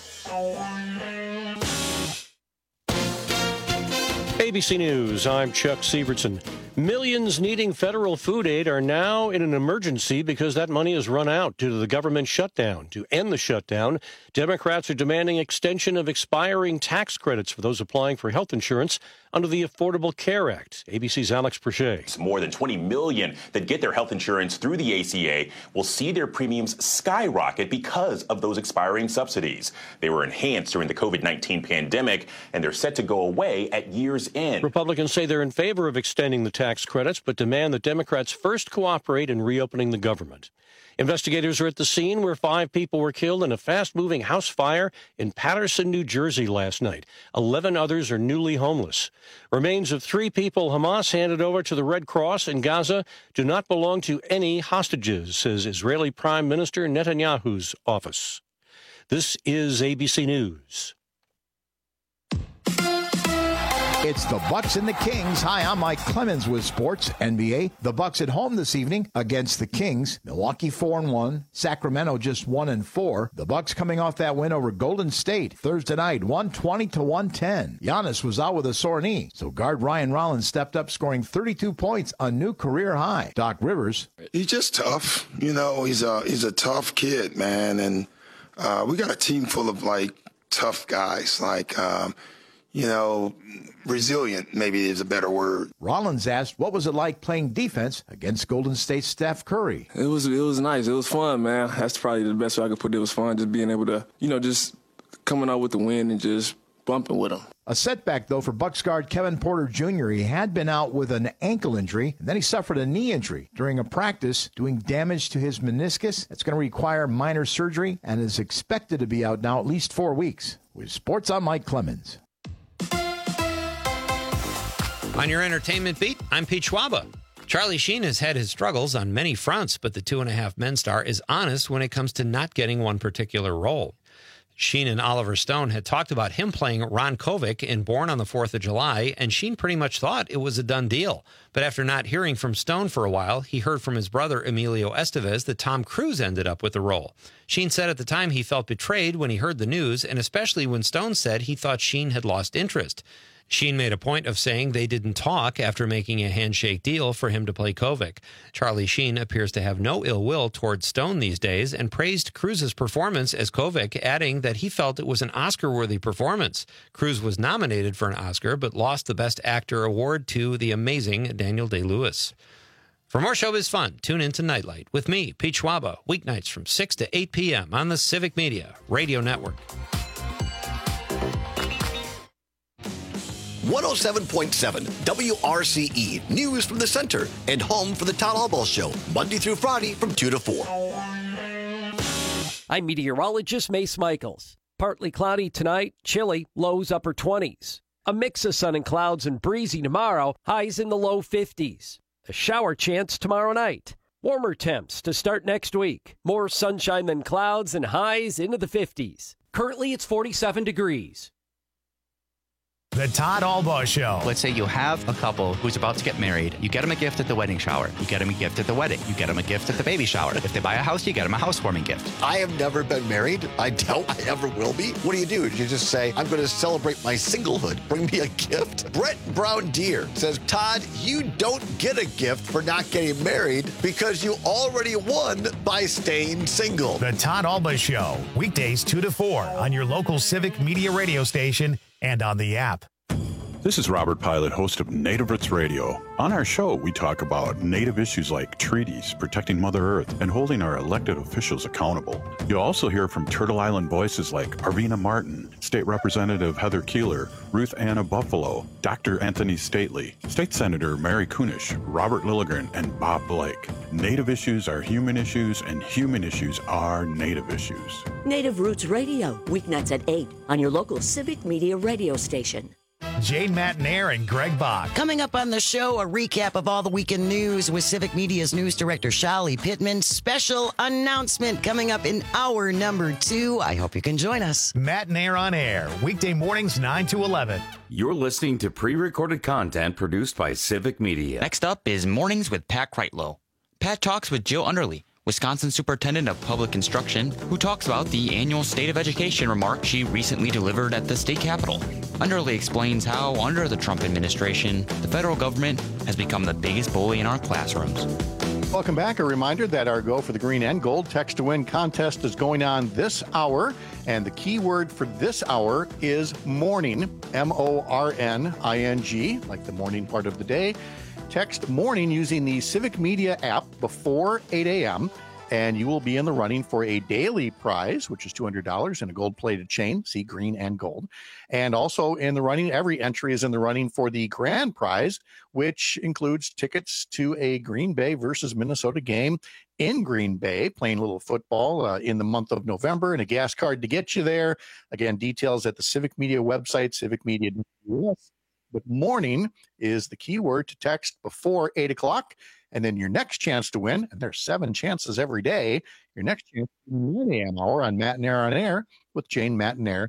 A B C News, I'm Chuck Sievertson. Millions needing federal food aid are now in an emergency because that money has run out due to the government shutdown. To end the shutdown, Democrats are demanding extension of expiring tax credits for those applying for health insurance under the Affordable Care Act. A B C's Alex Perche.
More than twenty million that get their health insurance through the A C A will see their premiums skyrocket because of those expiring subsidies. They were enhanced during the COVID nineteen pandemic, and they're set to go away at year's end.
Republicans say they're in favor of extending the tax credits, but demand that Democrats first cooperate in reopening the government. Investigators are at the scene where five people were killed in a fast-moving house fire in Paterson, New Jersey last night. Eleven others are newly homeless. Remains of three people Hamas handed over to the Red Cross in Gaza do not belong to any hostages, says Israeli Prime Minister Netanyahu's office. This is A B C News.
It's the Bucks and the Kings. Hi, I'm Mike Clemens with Sports N B A. The Bucks at home this evening against the Kings. Milwaukee four and one, Sacramento just one and four. The Bucks coming off that win over Golden State Thursday night, one twenty to one ten. Giannis was out with a sore knee, so guard Ryan Rollins stepped up, scoring thirty-two points, a new career high. Doc Rivers.
He's just tough. You know, he's a he's a tough kid, man, and uh, we got a team full of like tough guys, like. Um, You know, resilient maybe is a better word.
Rollins asked, what was it like playing defense against Golden State's Steph Curry?
It was it was nice. It was fun, man. That's probably the best way I could put it. It was fun just being able to, you know, just coming out with the win and just bumping with them.
A setback, though, for Bucks guard Kevin Porter Junior He had been out with an ankle injury, and then he suffered a knee injury during a practice, doing damage to his meniscus. It's going to require minor surgery and is expected to be out now at least four weeks. With Sports, I'm Mike Clemens.
On your entertainment beat, I'm Pete Schwaba. Charlie Sheen has had his struggles on many fronts, but the Two and a Half Men star is honest when it comes to not getting one particular role. Sheen and Oliver Stone had talked about him playing Ron Kovic in Born on the Fourth of July, and Sheen pretty much thought it was a done deal. But after not hearing from Stone for a while, he heard from his brother Emilio Estevez that Tom Cruise ended up with the role. Sheen said at the time he felt betrayed when he heard the news, and especially when Stone said he thought Sheen had lost interest. Sheen made a point of saying they didn't talk after making a handshake deal for him to play Kovic. Charlie Sheen appears to have no ill will towards Stone these days and praised Cruise's performance as Kovic, adding that he felt it was an Oscar-worthy performance. Cruise was nominated for an Oscar but lost the Best Actor award to the amazing Daniel Day-Lewis. For more showbiz fun, tune in to Nightlight with me, Pete Schwaba, weeknights from six to eight p.m. on the Civic Media Radio Network.
one oh seven point seven W R C E, news from the center and home for the Todd Allball Show, Monday through Friday from two to four.
I'm meteorologist Mace Michaels. Partly cloudy tonight, chilly, lows upper twenties. A mix of sun and clouds and breezy tomorrow, highs in the low fifties. A shower chance tomorrow night. Warmer temps to start next week. More sunshine than clouds and highs into the fifties. Currently it's forty-seven degrees.
The Todd Albaugh Show.
Let's say you have a couple who's about to get married. You get them a gift at the wedding shower. You get them a gift at the wedding. You get them a gift at the baby shower. If they buy a house, you get them a housewarming gift.
I have never been married. I doubt I ever will be. What do you do? You just say, I'm going to celebrate my singlehood. Bring me a gift. Brett Brown Deer says, Todd, you don't get a gift for not getting married because you already won by staying single.
The Todd Albaugh Show. Weekdays two to four on your local Civic Media radio station and on the app.
This is Robert Pilot, host of Native Roots Radio. On our show, we talk about Native issues like treaties, protecting Mother Earth, and holding our elected officials accountable. You'll also hear from Turtle Island voices like Arvina Martin, State Representative Heather Keeler, Ruth Anna Buffalo, Doctor Anthony Stately, State Senator Mary Kunish, Robert Lilligren, and Bob Blake. Native issues are human issues, and human issues are Native issues.
Native Roots Radio, weeknights at eight on your local Civic Media radio station.
Jane Matnair and Greg Bach.
Coming up on the show, a recap of all the weekend news with Civic Media's news director, Shali Pittman. Special announcement coming up in hour number two. I hope you can join us.
Matnair on air, weekday mornings nine to eleven.
You're listening to pre-recorded content produced by Civic Media.
Next up is Mornings with Pat Kreitlow. Pat talks with Jill Underly, Wisconsin Superintendent of Public Instruction, who talks about the annual State of Education remark she recently delivered at the state capitol. Underly explains how, under the Trump administration, the federal government has become the biggest bully in our classrooms.
Welcome back. A reminder that our Go for the Green and Gold Text to Win contest is going on this hour. And the key word for this hour is morning, M O R N I N G, like the morning part of the day. Text morning using the Civic Media app before eight a.m. and you will be in the running for a daily prize, which is two hundred dollars and a gold-plated chain, see green and gold. And also in the running, every entry is in the running for the grand prize, which includes tickets to a Green Bay versus Minnesota game in Green Bay, playing a little football uh, in the month of November, and a gas card to get you there. Again, details at the Civic Media website, civic media dot U S. But morning is the key word to text before eight o'clock. And then your next chance to win, and there's seven chances every day, your next chance in the nine a.m. hour on Matnair on Air with Jane Matnair.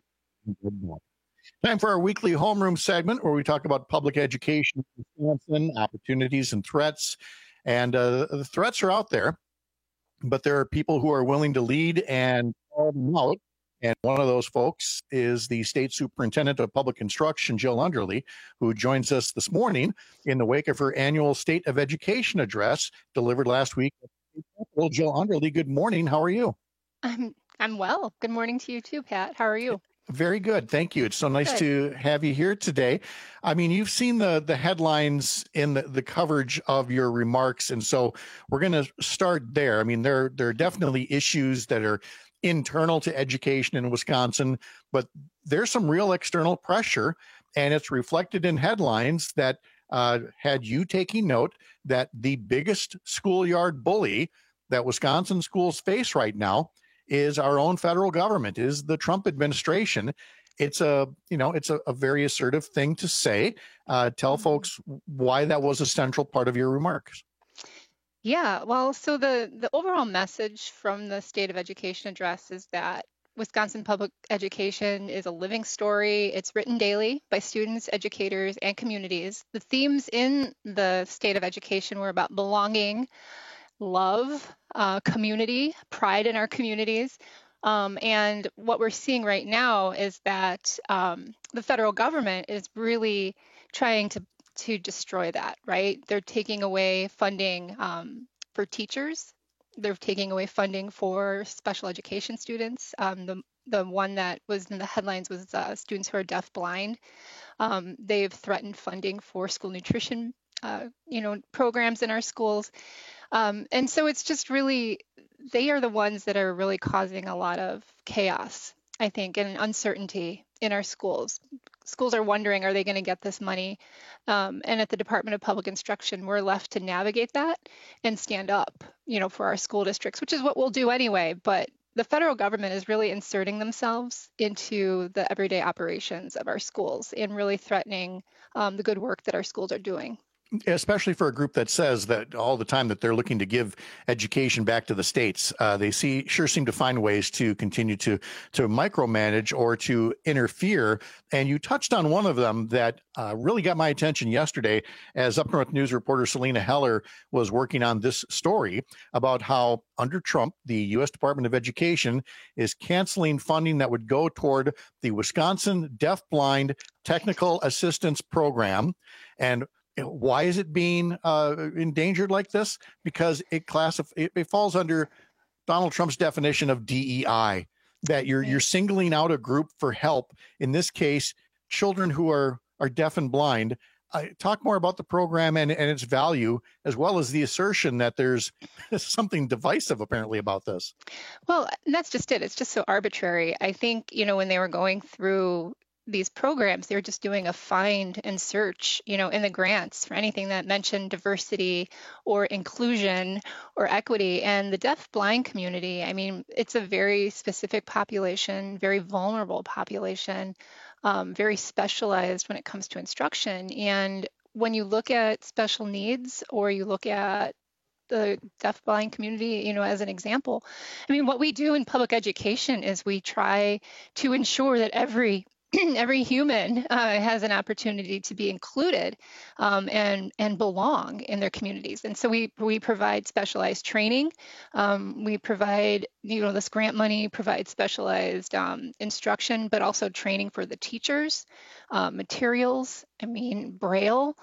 Time for our weekly homeroom segment where we talk about public education in Wisconsin, opportunities and threats. And uh, the threats are out there, but there are people who are willing to lead and call them out. And one of those folks is the State Superintendent of Public Instruction, Jill Underly, who joins us this morning in the wake of her annual State of Education address delivered last week. Well, Jill Underly, good morning. How are you?
I'm I'm well. Good morning to you too, Pat. How are you?
Very good. Thank you. It's so nice
Good.
to have you here today. I mean, you've seen the the headlines in the, the coverage of your remarks. And so we're going to start there. I mean, there, there are definitely issues that are internal to education in Wisconsin, but there's some real external pressure, and it's reflected in headlines that uh, had you taking note that the biggest schoolyard bully that Wisconsin schools face right now is our own federal government, is the Trump administration. It's a, you know, it's a, a very assertive thing to say. Uh, tell folks why that was a central part of your remarks.
Yeah, well, so the, the overall message from the State of Education address is that Wisconsin public education is a living story. It's written daily by students, educators, and communities. The themes in the State of Education were about belonging, love, uh, community, pride in our communities. Um, and what we're seeing right now is that um, the federal government is really trying to to destroy that, right? They're taking away funding um, for teachers. They're taking away funding for special education students. Um, the the one that was in the headlines was uh, students who are deafblind. Um, they've threatened funding for school nutrition, uh, you know, programs in our schools. Um, and so it's just really, they are the ones that are really causing a lot of chaos, I think, and uncertainty in our schools. Schools are wondering, are they going to get this money? Um, and at the Department of Public Instruction, we're left to navigate that and stand up, you know, for our school districts, which is what we'll do anyway. But the federal government is really inserting themselves into the everyday operations of our schools and really threatening um, the good work that our schools are doing.
especially for a group that says that all the time that they're looking to give education back to the states. Uh, they see sure seem to find ways to continue to to micromanage or to interfere. And you touched on one of them that uh, really got my attention yesterday, as Up North News reporter Selena Heller was working on this story about how under Trump, the U S Department of Education is canceling funding that would go toward the Wisconsin Deafblind Technical Assistance Program. And why is it being uh, endangered like this? Because it classif- it, it falls under Donald Trump's definition of D E I, that you're you're singling out a group for help. In this case, children who are are deaf and blind. Uh, talk more about the program and, and its value, as well as the assertion that there's something divisive apparently about this.
Well, that's just it. It's just so arbitrary. I think, you know, when they were going through these programs, they were just doing a find and search, you know, in the grants for anything that mentioned diversity or inclusion or equity. And the deaf blind community, I mean, it's a very specific population, very vulnerable population. Um, very specialized when it comes to instruction. And when you look at special needs or you look at the deafblind community, you know, as an example, I mean, what we do in public education is we try to ensure that every every human uh, has an opportunity to be included um, and and belong in their communities. And so we we provide specialized training. Um, we provide, you know, this grant money provides specialized um, instruction, but also training for the teachers, uh, materials. I mean, Braille.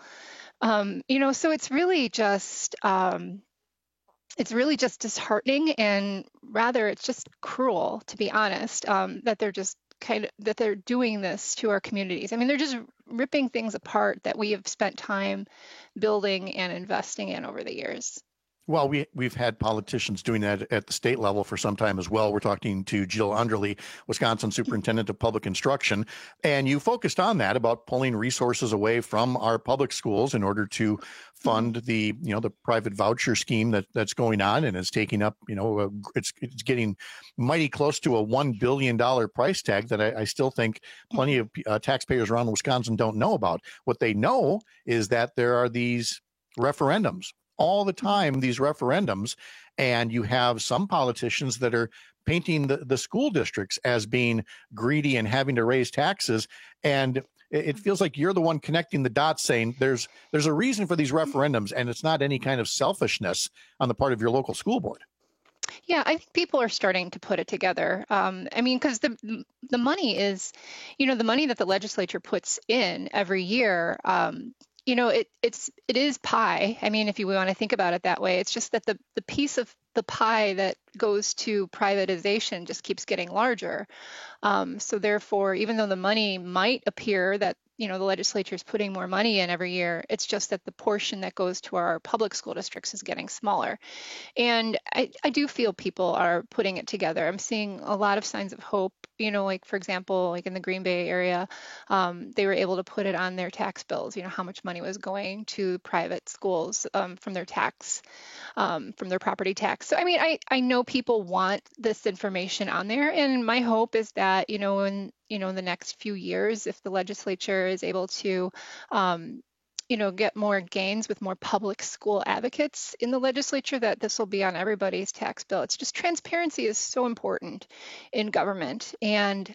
Um, you know, so it's really just. Um, It's really just disheartening, and rather it's just cruel, to be honest, um, that they're just kind of that they're doing this to our communities. I mean, they're just ripping things apart that we have spent time building and investing in over the years.
Well, we, we've had politicians doing that at the state level for some time as well. We're talking to Jill Underly, Wisconsin Superintendent of Public Instruction, and you focused on that about pulling resources away from our public schools in order to fund the, you know, the private voucher scheme that that's going on and is taking up, you know, a, it's it's getting mighty close to a one billion dollars price tag that I, I still think plenty of uh, taxpayers around Wisconsin don't know about. What they know is that there are these referendums all the time, these referendums, and you have some politicians that are painting the, the school districts as being greedy and having to raise taxes. And it, it feels like you're the one connecting the dots, saying there's there's a reason for these referendums, and it's not any kind of selfishness on the part of your local school board.
Yeah, I think people are starting to put it together. Um, I mean, because the the money is, you know, the money that the legislature puts in every year. Um, You know, it it's it is pie. I mean, if you want to think about it that way, it's just that the the piece of the pie that goes to privatization just keeps getting larger. Um, so therefore, even though the money might appear that, you know, the legislature is putting more money in every year, it's just that the portion that goes to our public school districts is getting smaller. And I, I do feel people are putting it together. I'm seeing a lot of signs of hope. You know, like, for example, like in the Green Bay area, um, they were able to put it on their tax bills, you know, how much money was going to private schools um, from their tax, um, from their property tax. So, I mean, I, I know people want this information on there. And my hope is that, you know, in, you know, in the next few years, if the legislature is able to, um, you know, get more gains with more public school advocates in the legislature, that this will be on everybody's tax bill. It's just transparency is so important in government. And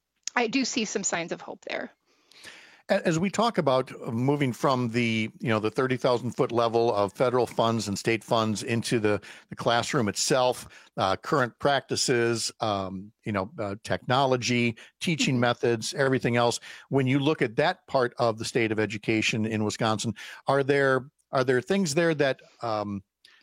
I do see some signs of hope there.
As we talk about moving from the, you know, the thirty thousand foot level of federal funds and state funds into the, the classroom itself, uh, current practices, um, you know, uh, technology, teaching mm-hmm. methods, everything else. When you look at that part of the state of education in Wisconsin, are there are there things there that um,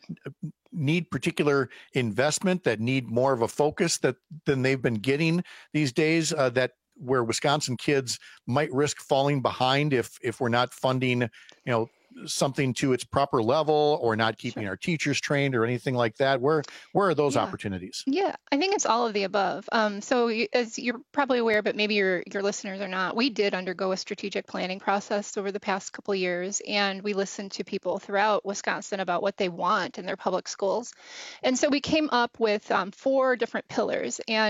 need particular investment, that need more of a focus that than they've been getting these days, uh, that where Wisconsin kids might risk falling behind if if we're not funding, you know, something to its proper level, or not keeping sure. our teachers trained or anything like that? Where where are those
yeah.
opportunities?
Yeah, I think it's all of the above. Um, so as you're probably aware, but maybe your your listeners are not, we did undergo a strategic planning process over the past couple of years, and we listened to people throughout Wisconsin about what they want in their public schools. And so we came up with um, four different pillars. And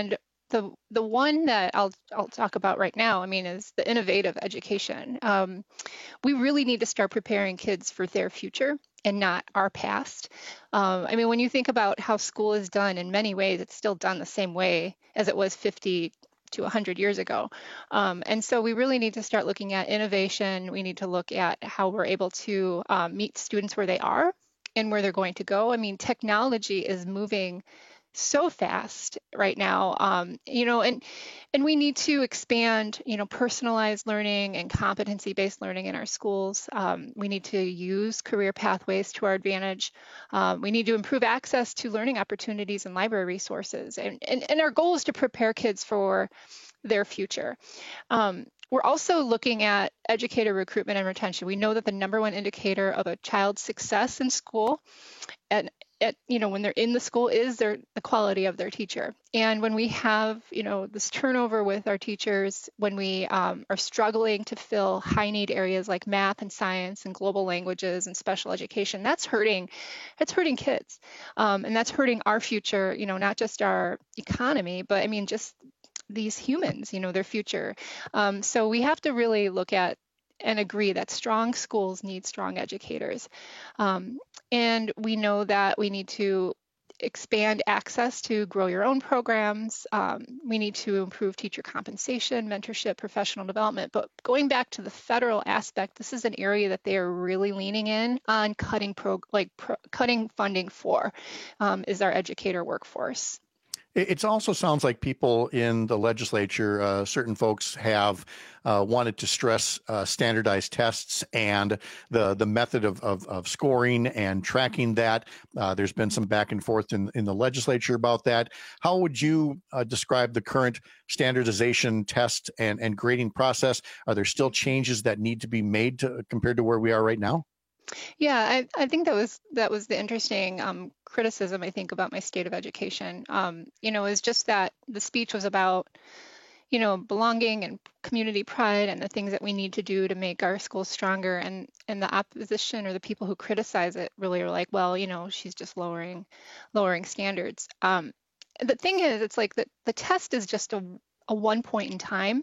the the one that I'll I'll talk about right now, I mean, is the innovative education. Um, we really need to start preparing kids for their future and not our past. Um, I mean, when you think about how school is done, in many ways, it's still done the same way as it was fifty to one hundred years ago. Um, and so we really need to start looking at innovation. We need to look at how we're able to um, meet students where they are and where they're going to go. I mean, technology is moving so fast right now, um, you know, and and we need to expand, you know, personalized learning and competency-based learning in our schools. Um, we need to use career pathways to our advantage. Um, we need to improve access to learning opportunities and library resources. And, and, and our goal is to prepare kids for their future. Um, we're also looking at educator recruitment and retention. We know that the number one indicator of a child's success in school and at, you know, when they're in the school is their the quality of their teacher. And when we have, you know, this turnover with our teachers, when we um, are struggling to fill high need areas like math and science and global languages and special education, that's hurting, it's hurting kids. Um, and that's hurting our future, you know, not just our economy, but I mean, just these humans, you know, their future. Um, so we have to really look at and agree that strong schools need strong educators. Um, and we know that we need to expand access to grow your own programs. Um, we need to improve teacher compensation, mentorship, professional development. But going back to the federal aspect, this is an area that they are really leaning in on cutting pro, like pro, cutting funding for, um, is our educator workforce.
It also sounds like people in the legislature, uh, certain folks have uh, wanted to stress uh, standardized tests and the the method of, of, of scoring and tracking that. Uh, there's been some back and forth in, in the legislature about that. How would you uh, describe the current standardization test and, and grading process? Are there still changes that need to be made to, compared to where we are right now?
Yeah, I, I think that was that was the interesting um, criticism, I think, about my state of education. Um, you know, is just that the speech was about, you know, belonging and community pride and the things that we need to do to make our schools stronger. And, and the opposition or the people who criticize it really are like, well, you know, she's just lowering lowering standards. Um, the thing is, it's like the, the test is just a, a one point in time.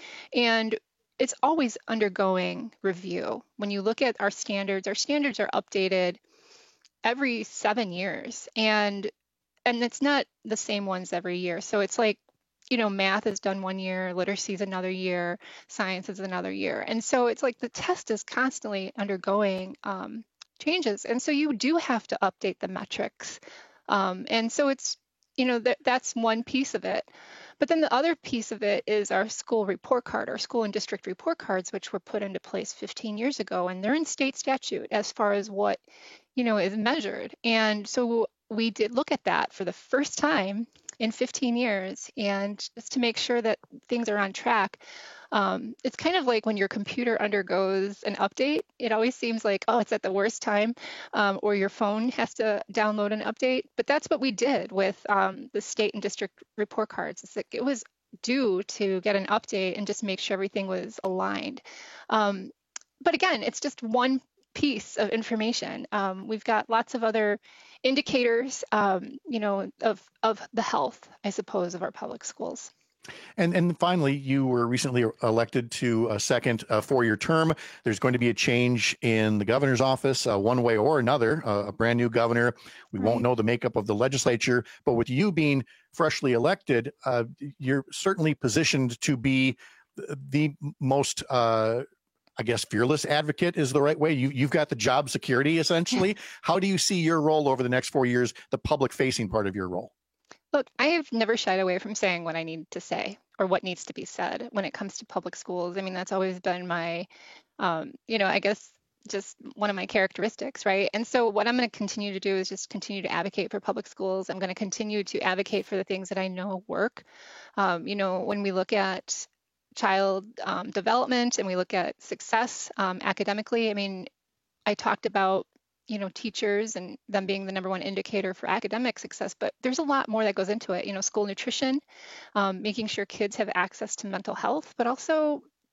And it's always undergoing review. When you look at our standards, our standards are updated every seven years, and and it's not the same ones every year. So it's like, you know, math is done one year, literacy is another year, science is another year, and so it's like the test is constantly undergoing um, changes, and so you do have to update the metrics, um, and so it's, you know, that that's one piece of it. But then the other piece of it is our school report card, our school and district report cards, which were put into place fifteen years ago, and they're in state statute as far as what, you know, is measured. And so we did look at that for the first time in fifteen years, and just to make sure that things are on track. Um, it's kind of like when your computer undergoes an update, it always seems like, oh, it's at the worst time, um, or your phone has to download an update. But that's what we did with um, the state and district report cards. It's like it was due to get an update and just make sure everything was aligned. Um, but again, it's just one piece of information. Um, we've got lots of other indicators, um, you know, of, of the health, I suppose, of our public schools.
And and finally, you were recently elected to a second uh, four-year term. There's going to be a change in the governor's office, uh, one way or another, uh, a brand new governor. We right. won't know the makeup of the legislature, but with you being freshly elected, uh, you're certainly positioned to be the most, uh, I guess, fearless advocate is the right way. You, you've got the job security, essentially. How do you see your role over the next four years, the public-facing part of your role?
Look, I have never shied away from saying what I need to say or what needs to be said when it comes to public schools. I mean, that's always been my, um, you know, I guess just one of my characteristics, right? And so what I'm going to continue to do is just continue to advocate for public schools. I'm going to continue to advocate for the things that I know work. Um, you know, when we look at child um, development and we look at success um, academically, I mean, I talked about you know, teachers and them being the number one indicator for academic success, but there's a lot more that goes into it. You know, school nutrition, um, making sure kids have access to mental health, but also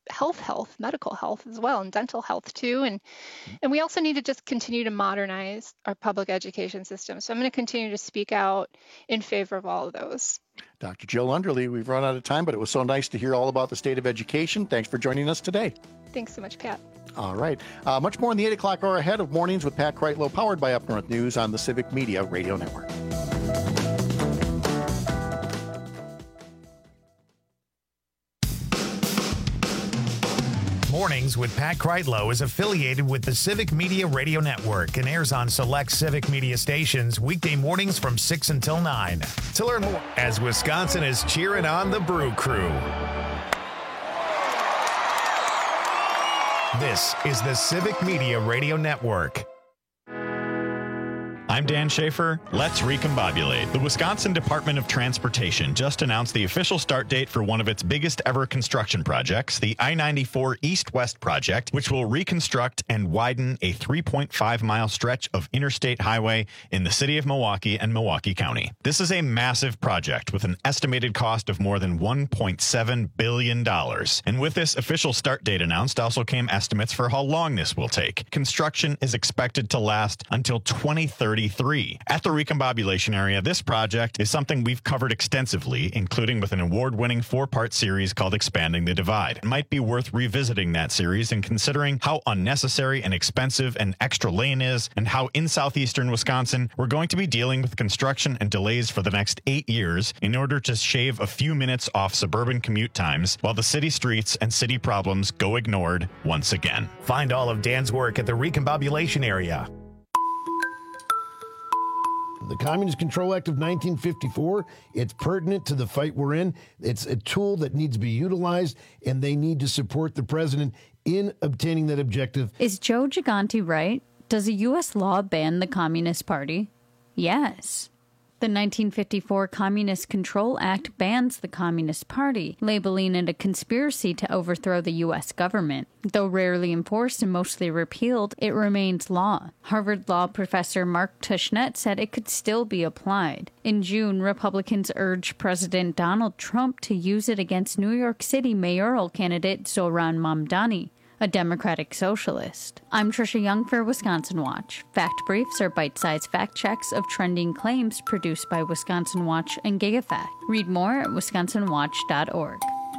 health health, medical health as well, and dental health too. And and we also need to just continue to modernize our public education system. So I'm going to continue to speak out in favor of all of those.
Doctor Jill Underly, we've run out of time, but it was so nice to hear all about the state of education. Thanks for joining us today.
Thanks so much, Pat.
All right. Uh, much more in the eight o'clock hour ahead of Mornings with Pat Kreitlow, powered by Up North News on the Civic Media Radio Network.
Mornings with Pat Kreitlow is affiliated with the Civic Media Radio Network and airs on select Civic Media stations weekday mornings from six until nine. To learn more, as Wisconsin is cheering on the Brew Crew. This is the Civic Media Radio Network.
I'm Dan Schaefer. Let's recombobulate. The Wisconsin Department of Transportation just announced the official start date for one of its biggest ever construction projects, the I ninety-four East-West project, which will reconstruct and widen a three point five mile stretch of interstate highway in the city of Milwaukee and Milwaukee County. This is a massive project with an estimated cost of more than one point seven billion dollars. And with this official start date announced also came estimates for how long this will take. Construction is expected to last until twenty thirty-three. At the recombobulation area, this project is something we've covered extensively, including with an award-winning four-part series called Expanding the Divide. It might be worth revisiting that series and considering how unnecessary and expensive an extra lane is, and how in southeastern Wisconsin we're going to be dealing with construction and delays for the next eight years in order to shave a few minutes off suburban commute times while the city streets and city problems go ignored once again.
Find all of Dan's work at the recombobulation area.
The Communist Control Act of nineteen fifty-four, it's pertinent to the fight we're in. It's a tool that needs to be utilized, and they need to support the president in obtaining that objective.
Is Joe Gigante right? Does a U S law ban the Communist Party? Yes. The nineteen fifty-four Communist Control Act bans the Communist Party, labeling it a conspiracy to overthrow the U S government. Though rarely enforced and mostly repealed, it remains law. Harvard Law professor Mark Tushnet said it could still be applied. In June, Republicans urged President Donald Trump to use it against New York City mayoral candidate Zohran Mamdani, a Democratic socialist. I'm Trisha Young for Wisconsin Watch. Fact briefs are bite-sized fact checks of trending claims produced by Wisconsin Watch and GigaFact. Read more at wisconsin watch dot org.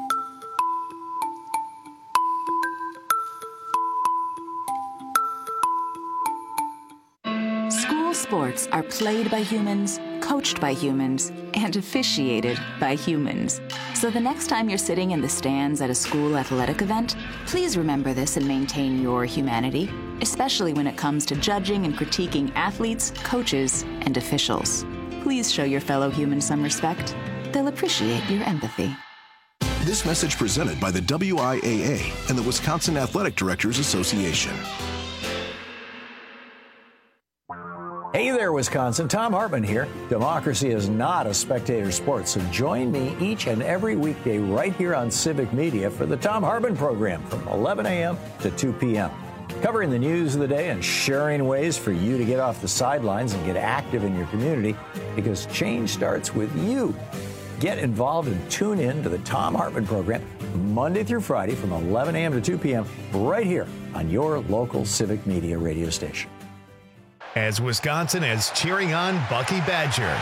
School sports are played by humans, coached by humans, and officiated by humans. So the next time you're sitting in the stands at a school athletic event, please remember this and maintain your humanity, especially when it comes to judging and critiquing athletes, coaches, and officials. Please show your fellow humans some respect. They'll appreciate your empathy.
This message presented by the W I A A and the Wisconsin Athletic Directors Association.
Hey there, Wisconsin. Tom Hartman here. Democracy is not a spectator sport, so join me each and every weekday right here on Civic Media for the Tom Hartman program from eleven a.m. to two p.m. Covering the news of the day and sharing ways for you to get off the sidelines and get active in your community, because change starts with you. Get involved and tune in to the Tom Hartman program Monday through Friday from eleven a.m. to two p.m. right here on your local Civic Media radio station.
As Wisconsin is cheering on Bucky Badger.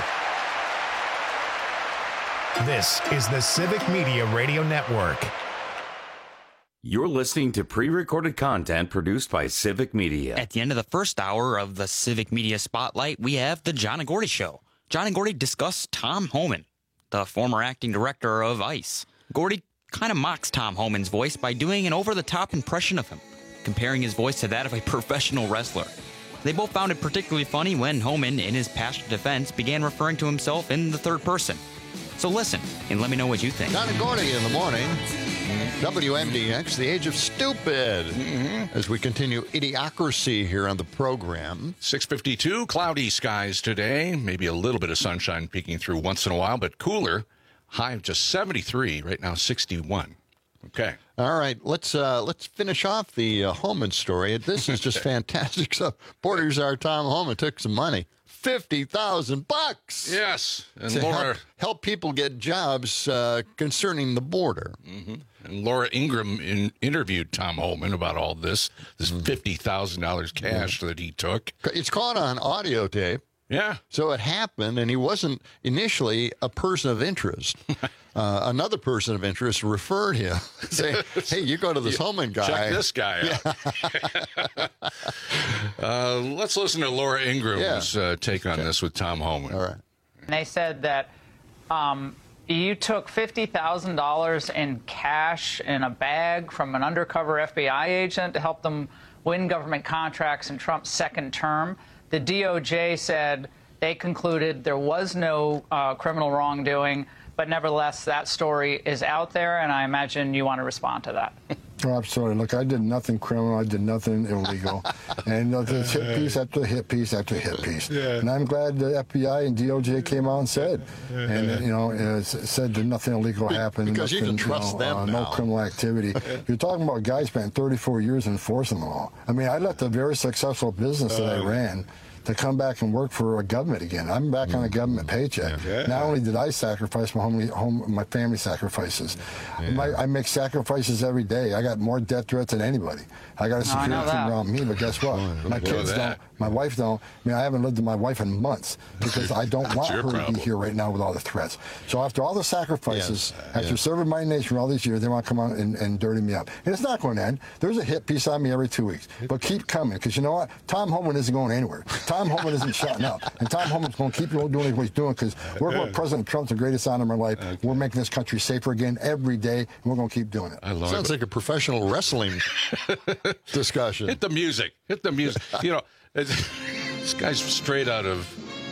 This is the Civic Media Radio Network.
You're listening to pre-recorded content produced by Civic Media.
At the end of the first hour of the Civic Media Spotlight, we have the John and Gordy Show. John and Gordy discuss Tom Homan, the former acting director of ICE. Gordy kind of mocks Tom Homan's voice by doing an over-the-top impression of him, comparing his voice to that of a professional wrestler. They both found it particularly funny when Homan, in his passionate defense, began referring to himself in the third person. So listen, and let me know what you think.
John and Gordy in the morning. W M D X, the age of stupid. Mm-hmm. As we continue Idiocracy here on the program.
six fifty-two, cloudy skies today. Maybe a little bit of sunshine peeking through once in a while, but cooler. High of just seventy-three, right now sixty-one. Okay.
All right, let's uh, let's finish off the uh, Homan story. This is just fantastic stuff. Borders our Tom Homan took some money, fifty thousand bucks.
Yes, and
to
Laura
help, help people get jobs uh, concerning the border.
Mm-hmm. And Laura Ingraham in, interviewed Tom Homan about all this, this fifty thousand dollars cash that he took.
It's caught on audio tape.
Yeah.
So it happened, and he wasn't initially a person of interest. Uh, another person of interest referred him, saying, hey, you go to this Homan guy.
Check this guy out. Yeah. uh, let's listen to Laura Ingram's yeah. uh, take on okay. this with Tom Homan.
All right.
And they said that um, you took fifty thousand dollars in cash in a bag from an undercover F B I agent to help them win government contracts in Trump's second term. The D O J said they concluded there was no uh, criminal wrongdoing, but nevertheless, that story is out there, and I imagine you want to respond to that.
Oh, absolutely. Look, I did nothing criminal. I did nothing illegal. And uh, there's hit piece after hit piece after hit piece. Yeah. And I'm glad the F B I and D O J came out and said, and, uh, you know, uh, said that nothing illegal happened.
Because
nothing,
you can trust
you know,
them
uh,
now.
No criminal activity. You're talking about guys spent thirty-four years enforcing the law. I mean, I left a very successful business that I ran to come back and work for a government again. I'm back mm-hmm. on a government paycheck. Yeah. Not only did I sacrifice my home, home my family sacrifices. Yeah. My, I make sacrifices every day. I got more death threats than anybody. I got a security
no,
team around me, but guess what?
Oh,
my kids don't. My wife don't. I mean, I haven't lived with my wife in months because I don't want her
problem.
to be here right now with all the threats. So after all the sacrifices,
yes.
after
yes.
serving my nation for all these years, they want to come on and, and dirty me up. And it's not going to end. There's a hit piece on me every two weeks. But keep coming, because you know what? Tom Homan isn't going anywhere. Tom Homan isn't shutting up. And Tom Homan's going to keep doing what he's doing, because we're going President Trump's the greatest honor of my life. Okay. We're making this country safer again every day, and we're going to keep doing it.
I love
Sounds
it.
like a professional wrestling discussion.
Hit the music. Hit the music. You know, this guy's straight out of,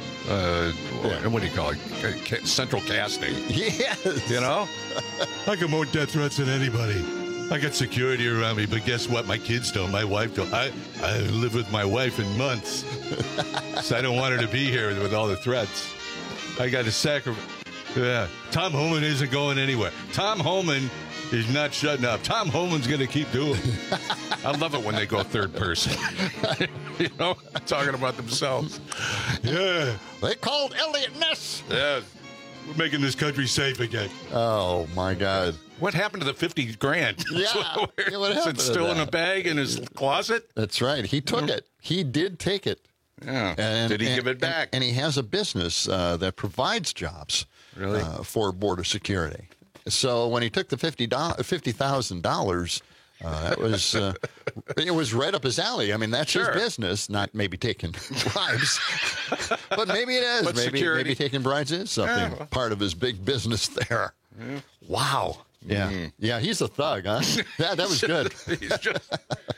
uh, yeah. what do you call it? Central Casting.
Yes.
You know? I got more death threats than anybody. I got security around me, but guess what? My kids don't. My wife don't. I, I live with my wife in months. So I don't want her to be here with all the threats. I got to sacrifice. Yeah. Tom Homan isn't going anywhere. Tom Homan is not shutting up. Tom Homan's going to keep doing it. I love it when they go third person. You know, talking about themselves. Yeah.
They called Elliot Ness.
Yeah. We're making this country safe again.
Oh, my God.
What happened to the fifty grand?
Yeah.
Where,
yeah what
is it still in a bag in his closet?
That's right. He took mm-hmm. it. He did take it.
Yeah.
And,
did he
and,
give it back?
And, and he has a business uh, that provides jobs
really?
uh, for border security. So when he took the fifty thousand dollars, uh, that was uh, it was right up his alley. I mean, that's sure. his business, not maybe taking bribes, but maybe it is.
But
maybe
security.
maybe taking bribes is something
yeah.
part of his big business there.
Yeah.
Wow. Yeah, mm. yeah, he's a thug, huh? Yeah, that was good.
He's just...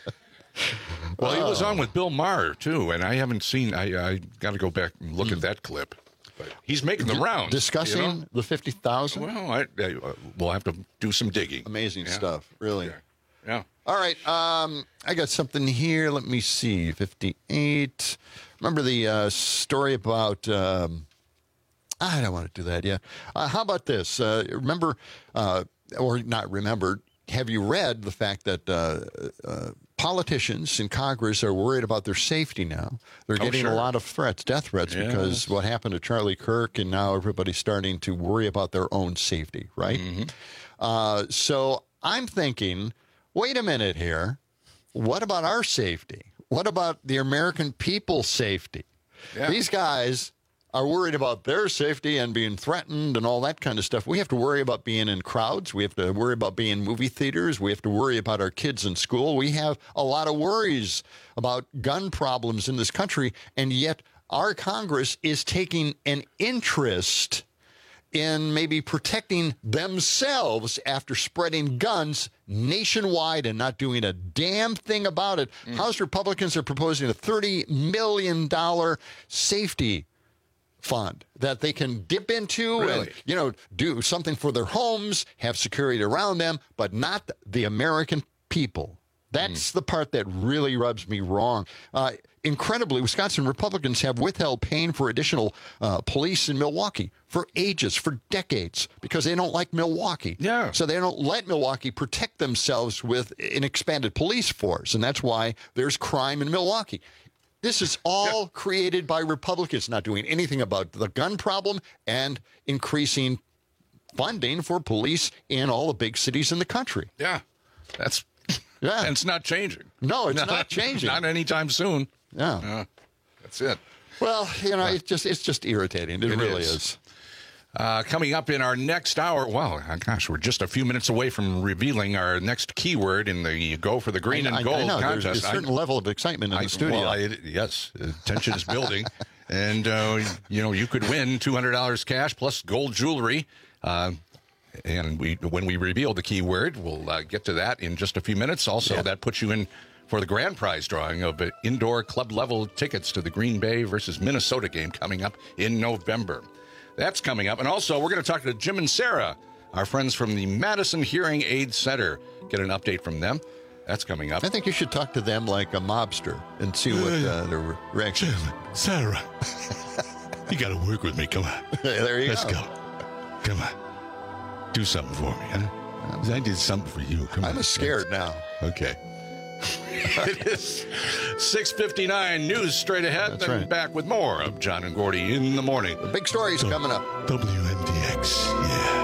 Well, he was on with Bill Maher too, and I haven't seen. I, I got to go back and look mm. at that clip. But he's making the rounds,
discussing
you know?
the fifty thousand.
Well, I, I, uh, we'll have to do some digging.
Amazing
yeah.
stuff, really.
Yeah. yeah.
All right, um, I got something here. Let me see. fifty-eight. Remember the uh, story about? Um, I don't want to do that yet. Uh, how about this? Uh, remember, uh, or not remember? Have you read the fact that uh, uh, politicians in Congress are worried about their safety now? They're
Oh,
getting
sure.
a lot of threats, death threats,
Yes.
because what happened to Charlie Kirk, and now everybody's starting to worry about their own safety, right?
Mm-hmm.
Uh, so I'm thinking, wait a minute here. What about our safety? What about the American people's safety?
Yeah.
These guys are worried about their safety and being threatened and all that kind of stuff. We have to worry about being in crowds. We have to worry about being in movie theaters. We have to worry about our kids in school. We have a lot of worries about gun problems in this country, and yet our Congress is taking an interest in maybe protecting themselves after spreading guns nationwide and not doing a damn thing about it. Mm. House Republicans are proposing a thirty million dollars safety fund that they can dip into
Really?
and, you know, do something for their homes, have security around them, but not the American people. That's mm. the part that really rubs me wrong. Uh, incredibly, Wisconsin Republicans have withheld paying for additional uh, police in Milwaukee for ages, for decades, because they don't like Milwaukee.
Yeah.
So they don't let Milwaukee protect themselves with an expanded police force, and that's why there's crime in Milwaukee. This is all created by Republicans not doing anything about the gun problem and increasing
funding for police in all the big cities in the country.
Yeah, that's
yeah,
and it's not changing.
No, it's not, not changing.
Not anytime soon.
Yeah,
uh, that's it.
Well, you know, it's just it's just irritating. It, it really is. is.
Uh, coming up in our next hour, well, gosh, we're just a few minutes away from revealing our next keyword in the Go for the Green
I,
and Gold
I know.
contest.
There's a certain I, level of excitement in
I,
the studio.
Well, I, yes, the tension is building. And, uh, you know, you could win two hundred dollars cash plus gold jewelry. Uh, and we, when we reveal the keyword, we'll uh, get to that in just a few minutes. Also, yeah. that puts you in for the grand prize drawing of uh, indoor club-level tickets to the Green Bay versus Minnesota game coming up in November. That's coming up. And also, we're going to talk to Jim and Sarah, our friends from the Madison Hearing Aid Center. Get an update from them. That's coming up.
I think you should talk to them like a mobster and see what uh, their reaction is.
Sarah, you got to work with me. Come on.
There you
Let's
go.
go. Come on. Do something for me, huh? I did something for you. Come
I'm
on.
scared now.
Okay.
It is six fifty-nine. News straight ahead.
That's
then
right.
Back with more of John and Gordy in the morning.
The big stories coming up.
W M D X. Yeah.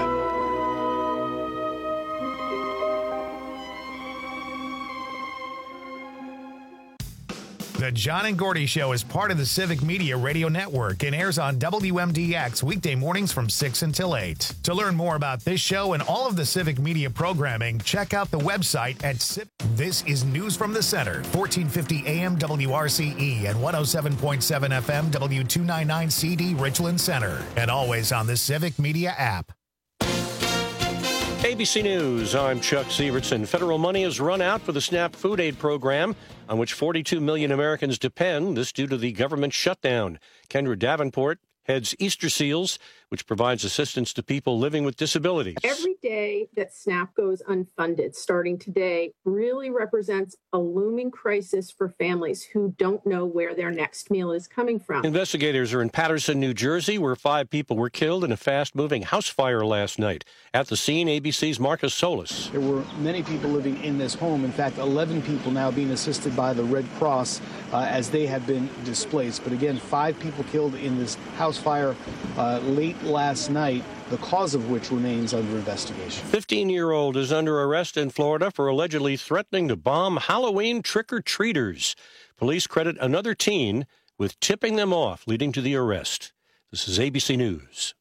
The John and Gordy Show is part of the Civic Media Radio Network and airs on W M D X weekday mornings from six until eight. To learn more about this show and all of the Civic Media programming, check out the website at Civic. This is News from the Center, fourteen fifty A M W R C E and one oh seven point seven F M W two ninety-nine C D Richland Center, and always on the Civic Media app.
A B C News, I'm Chuck Sievertson. Federal money has run out for the SNAP food aid program, on which forty-two million Americans depend, this due to the government shutdown. Kendra Davenport heads Easter Seals, which provides assistance to people living with disabilities.
Every day that SNAP goes unfunded, starting today, really represents a looming crisis for families who don't know where their next meal is coming from.
Investigators are in Paterson, New Jersey, where five people were killed in a fast-moving house fire last night. At the scene, A B C's Marcus Solis.
There were many people living in this home. In fact, eleven people now being assisted by the Red Cross uh, as they have been displaced. But again, five people killed in this house fire uh, late last night, the cause of which remains under investigation.
fifteen-year-old is under arrest in Florida for allegedly threatening to bomb Halloween trick-or-treaters. Police credit another teen with tipping them off, leading to the arrest. This is A B C News.